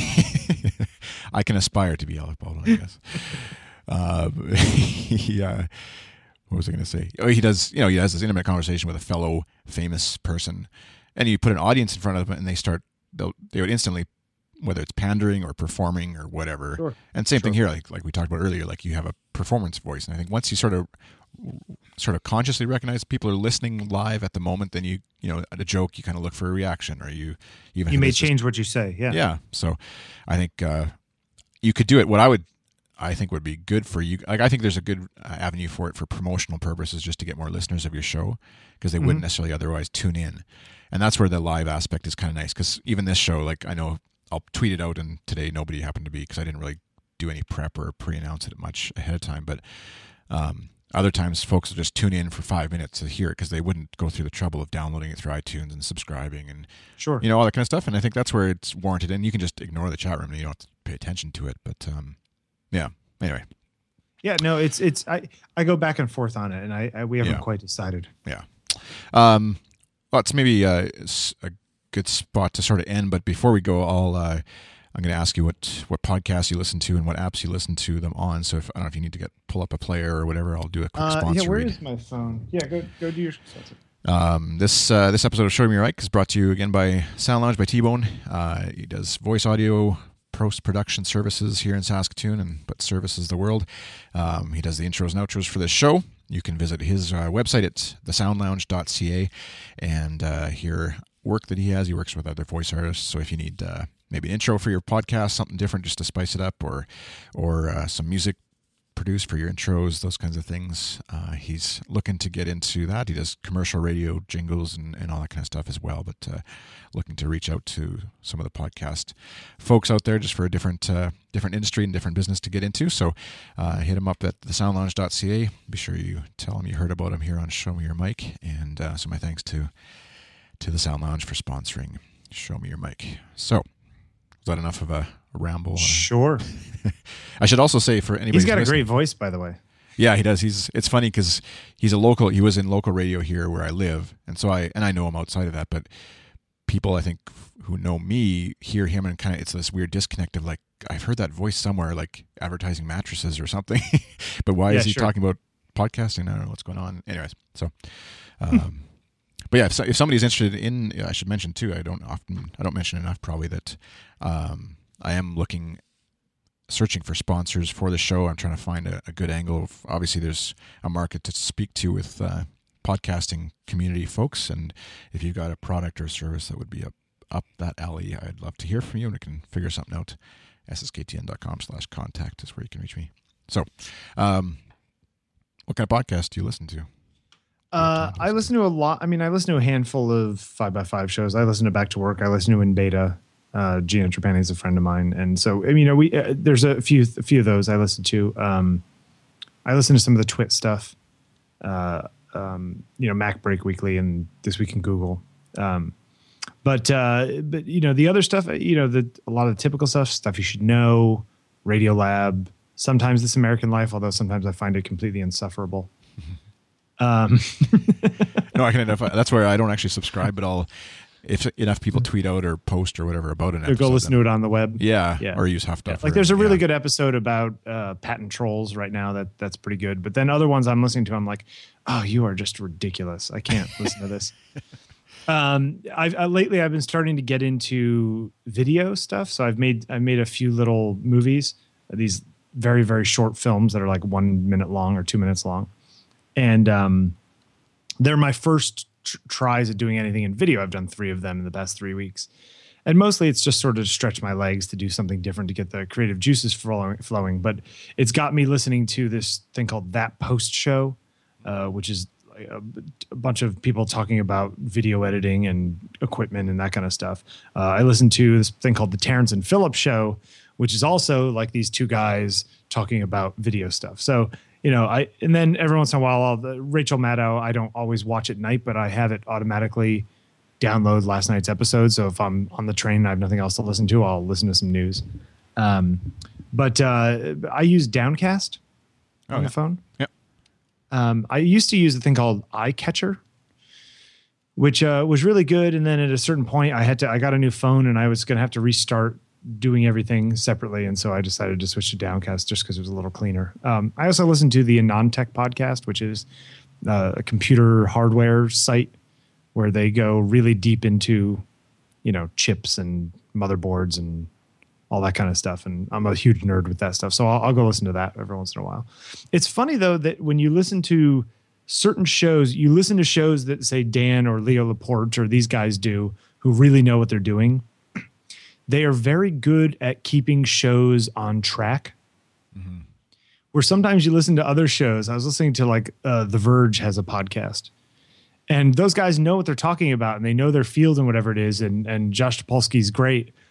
I can aspire to be Alec Baldwin, I guess. uh, he, uh, what was I going to say? Oh, he does. You know, he has this intimate conversation with a fellow famous person, and you put an audience in front of them, and they start. They'll, they would instantly, whether it's pandering or performing or whatever. Sure. And same Sure. thing here, like like we talked about earlier. Like you have a performance voice, and I think once you sort of sort of consciously recognize people are listening live at the moment, then you you know at a joke you kind of look for a reaction, or you even You if may it's just- change what you say. Yeah. yeah. So I think uh, you could do it. What I would, I think would be good for you. Like I think there's a good uh, avenue for it for promotional purposes, just to get more listeners of your show, because they wouldn't Mhm. necessarily otherwise tune in. And that's where the live aspect is kind of nice. Because even this show, like I know I'll tweet it out, and today nobody happened to be because I didn't really do any prep or pre-announce it much ahead of time. But um, other times folks will just tune in for five minutes to hear it because they wouldn't go through the trouble of downloading it through iTunes and subscribing and Sure. you know, all that kind of stuff. And I think that's where it's warranted. And you can just ignore the chat room and you don't have to pay attention to it. But um, yeah, anyway. Yeah, no, it's, it's, I, I go back and forth on it and I, I we haven't Yeah. quite decided. Yeah. Um, well, it's maybe uh, s- a good spot to sort of end. But before we go, I'll, uh, I'm going to ask you what, what podcasts you listen to and what apps you listen to them on. So if I don't know if you need to get pull up a player or whatever, I'll do a quick Uh, sponsor yeah, where read. is my phone? Yeah, go, go do your sponsor. Um, this uh, this episode of Show Me Your Mic is brought to you again by Sound Lounge by T-Bone. Uh, he does voice audio post-production services here in Saskatoon, and but services the world. Um, he does the intros and outros for this show. You can visit his uh, website at the sound lounge dot c a and uh, hear work that he has. He works with other voice artists, so if you need uh, maybe an intro for your podcast, something different just to spice it up, or or uh, some music produced for your intros, those kinds of things. Uh, he's looking to get into that. He does commercial radio jingles and, and all that kind of stuff as well, but uh, looking to reach out to some of the podcast folks out there just for a different uh, different industry and different business to get into. So uh, hit him up at the sound lounge dot c a. Be sure you tell him you heard about him here on Show Me Your Mic. And uh, so my thanks to, to the Sound Lounge for sponsoring Show Me Your Mic. So is that enough of a ramble? Sure. I should also say for anybody He's got a listening, great voice, by the way. yeah, he does. He's it's funny because he's a local. He was in local radio here where I live, and so I and I know him outside of that. But people, I think, who know me hear him and kind of it's this weird disconnect of like I've heard that voice somewhere, like advertising mattresses or something. But why Yeah, is he sure. talking about podcasting? I don't know what's going on. Anyways, so. Um, But yeah, if, if somebody's interested in, I should mention too. I don't often, I don't mention enough probably that um, I am looking, searching for sponsors for the show. I'm trying to find a, a good angle. Of, obviously, there's a market to speak to with uh, podcasting community folks, and if you've got a product or service that would be up up that alley, I'd love to hear from you, and we can figure something out. S S K T N dot com slash contact is where you can reach me. So, um, what kind of podcast do you listen to? Uh, I listen to a lot. I mean, I listen to a handful of five by five shows. I listen to Back to Work. I listen to In Beta. Uh, Gina Trapani is a friend of mine, and so I mean, you know, we uh, there's a few a few of those I listen to. Um, I listen to some of the Twit stuff. Uh, um, you know, Mac Break Weekly and This Week in Google. Um, but uh, but you know, the other stuff. You know, the a lot of the typical stuff, stuff you should know. Radiolab. Sometimes This American Life, although sometimes I find it completely insufferable. Um, no, I can enough. That's where I don't actually subscribe, but I'll if enough people tweet out or post or whatever about an or episode. go listen then, to it on the web. yeah, Yeah. or use Huffduff. Yeah, like or- there's a really yeah. good episode about uh, patent trolls right now that that's pretty good. But then other ones I'm listening to, I'm like, oh, you are just ridiculous. I can't listen to this. Um, I've uh, lately I've been starting to get into video stuff. So I've made I've made a few little movies, these very very short films that are like one minute long or two minutes long, and um, they're my first tr- tries at doing anything in video. I've done three of them in the past three weeks. And mostly it's just sort of to stretch my legs to do something different to get the creative juices flowing. flowing. But it's got me listening to this thing called That Post Show, uh, which is a, a bunch of people talking about video editing and equipment and that kind of stuff. Uh, I listened to this thing called The Terrence and Phillip Show, which is also like these two guys talking about video stuff. So, you know, I and then every once in a while, I'll, the, Rachel Maddow, I don't always watch at night, but I have it automatically download last night's episode. So if I'm on the train and I have nothing else to listen to, I'll listen to some news. Um, but uh, I use Downcast Oh, on yeah. the phone. Yep. Um, I used to use a thing called iCatcher, which uh, was really good. And then at a certain point, I had to. I got a new phone, and I was going to have to restart doing everything separately. And so I decided to switch to Downcast just because it was a little cleaner. Um, I also listened to the AnonTech podcast, which is uh, a computer hardware site where they go really deep into, you know, chips and motherboards and all that kind of stuff. And I'm a huge nerd with that stuff. So I'll, I'll go listen to that every once in a while. It's funny, though, that when you listen to certain shows, you listen to shows that say Dan or Leo Laporte or these guys do who really know what they're doing. They are very good at keeping shows on track. Mm-hmm. Where sometimes you listen to other shows. I was listening to like uh, The Verge has a podcast. And those guys know what they're talking about and they know their field and whatever it is. And, and Josh Topolsky's great.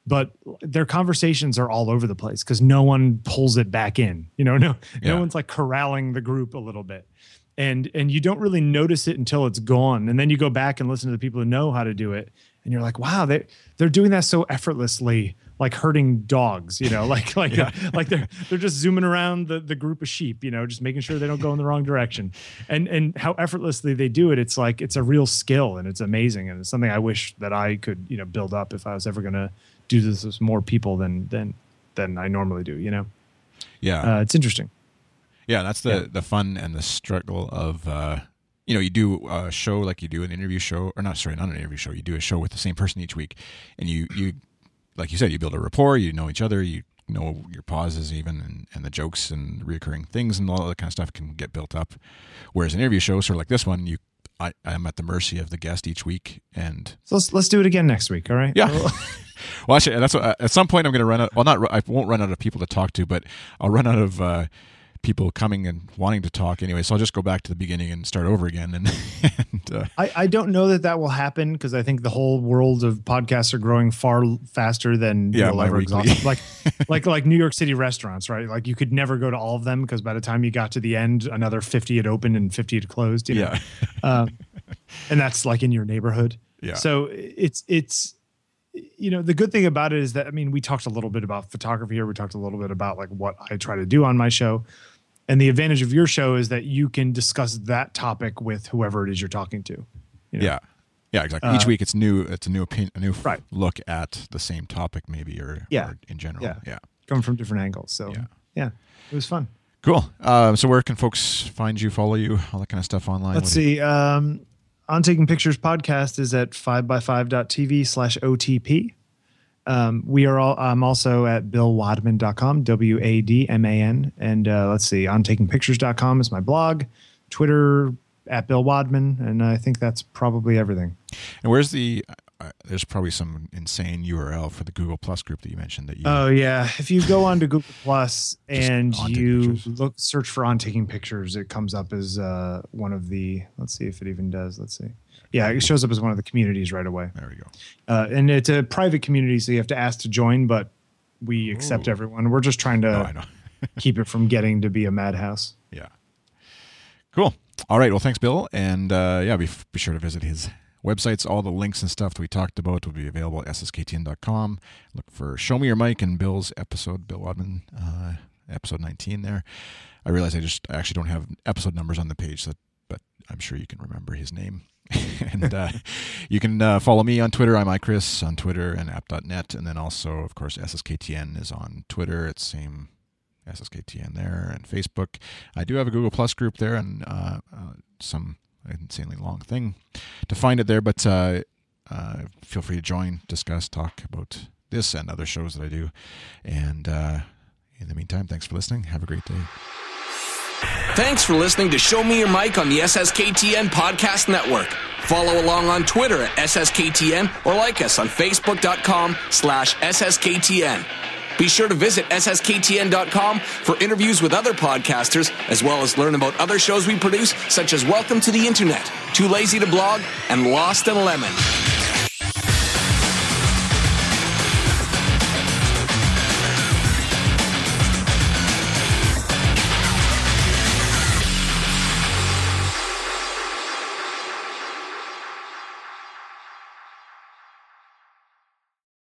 but their conversations are all over the place because no one pulls it back in. You know, no, Yeah. no one's like corralling the group a little bit. And and you don't really notice it until it's gone. And then you go back and listen to the people who know how to do it. And you're like, wow, they they're doing that so effortlessly, like herding dogs, you know, like like Yeah. like they're they're just zooming around the, the group of sheep, you know, just making sure they don't go in the wrong direction. And and how effortlessly they do it, it's like it's a real skill and it's amazing. And it's something I wish that I could, you know, build up if I was ever gonna do this with more people than than than I normally do, you know. Yeah. Uh, it's interesting. Yeah, that's the, Yeah. the fun and the struggle of, uh, you know, you do a show like you do an interview show, or not, sorry, not an interview show. You do a show with the same person each week. And you, you like you said, you build a rapport, you know each other, you know your pauses even, and, and the jokes and recurring things and all that kind of stuff can get built up. Whereas an interview show, sort of like this one, you I, I'm at the mercy of the guest each week. And So let's let's do it again next week, all right? yeah. Well, actually, that's what, at some point I'm going to run out. Well, not I won't run out of people to talk to, but I'll run out of uh, people coming and wanting to talk anyway. So I'll just go back to the beginning and start over again. And, and uh, I, I don't know that that will happen because I think the whole world of podcasts are growing far l- faster than Yeah, you'll my ever weekly. exhaust. Like, like, like New York City restaurants, right? Like you could never go to all of them because by the time you got to the end, another fifty had opened and fifty had closed. You know? yeah, uh, and that's like in your neighborhood. Yeah. So it's it's you know the good thing about it is that I mean we talked a little bit about photography here. We talked a little bit about like what I try to do on my show. And the advantage of your show is that you can discuss that topic with whoever it is you're talking to. You know? yeah, yeah, exactly. Uh, Each week it's new. It's a new opinion, a new f- Right. look at the same topic, maybe, or, Yeah. or in general. Yeah. yeah. Coming from different angles. So Yeah. yeah, it was fun. Cool. Um, so where can folks find you, follow you, all that kind of stuff online? Let's What do you- see. Um, On Taking Pictures podcast is at five by five dot t v slash O T P. Um, we are all, I'm also at bill wadman dot com, W A D M A N. And uh, let's see, on taking pictures dot com is my blog, Twitter at Bill Wadman. And I think that's probably everything. And where's the? Uh, there's probably some insane U R L for the Google Plus group that you mentioned. That you. Oh yeah, if you go on to Google Plus and On Taking you Pictures. look, search for On Taking Pictures, it comes up as uh, one of the. Let's see if it even does. Let's see. Yeah, it shows up as one of the communities right away. There we go. Uh, and it's a private community, so you have to ask to join, but we accept Ooh. everyone. We're just trying Oh, I to know. keep it from getting to be a madhouse. Yeah. Cool. All right. Well, thanks, Bill. And uh, yeah, be, be sure to visit his websites. All the links and stuff that we talked about will be available at S S K T N dot com. Look for Show Me Your Mic and Bill's episode, Bill Wadman, uh, episode nineteen there. I realize I just I actually don't have episode numbers on the page, so, but I'm sure you can remember his name. and uh, you can uh, follow me on Twitter. I'm iChris on Twitter and app dot net. And then also, of course, S S K T N is on Twitter. It's same S S K T N there, and Facebook. I do have a Google Plus group there, and uh, uh, some insanely long thing to find it there. But uh, uh, feel free to join, discuss, talk about this and other shows that I do. And uh, in the meantime, thanks for listening. Have a great day. Thanks for listening to Show Me Your Mic on the S S K T N Podcast Network. Follow along on Twitter at S S K T N or like us on Facebook dot com slash S S K T N. Be sure to visit S S K T N dot com for interviews with other podcasters, as well as learn about other shows we produce, such as Welcome to the Internet, Too Lazy to Blog, and Lost and Lemon.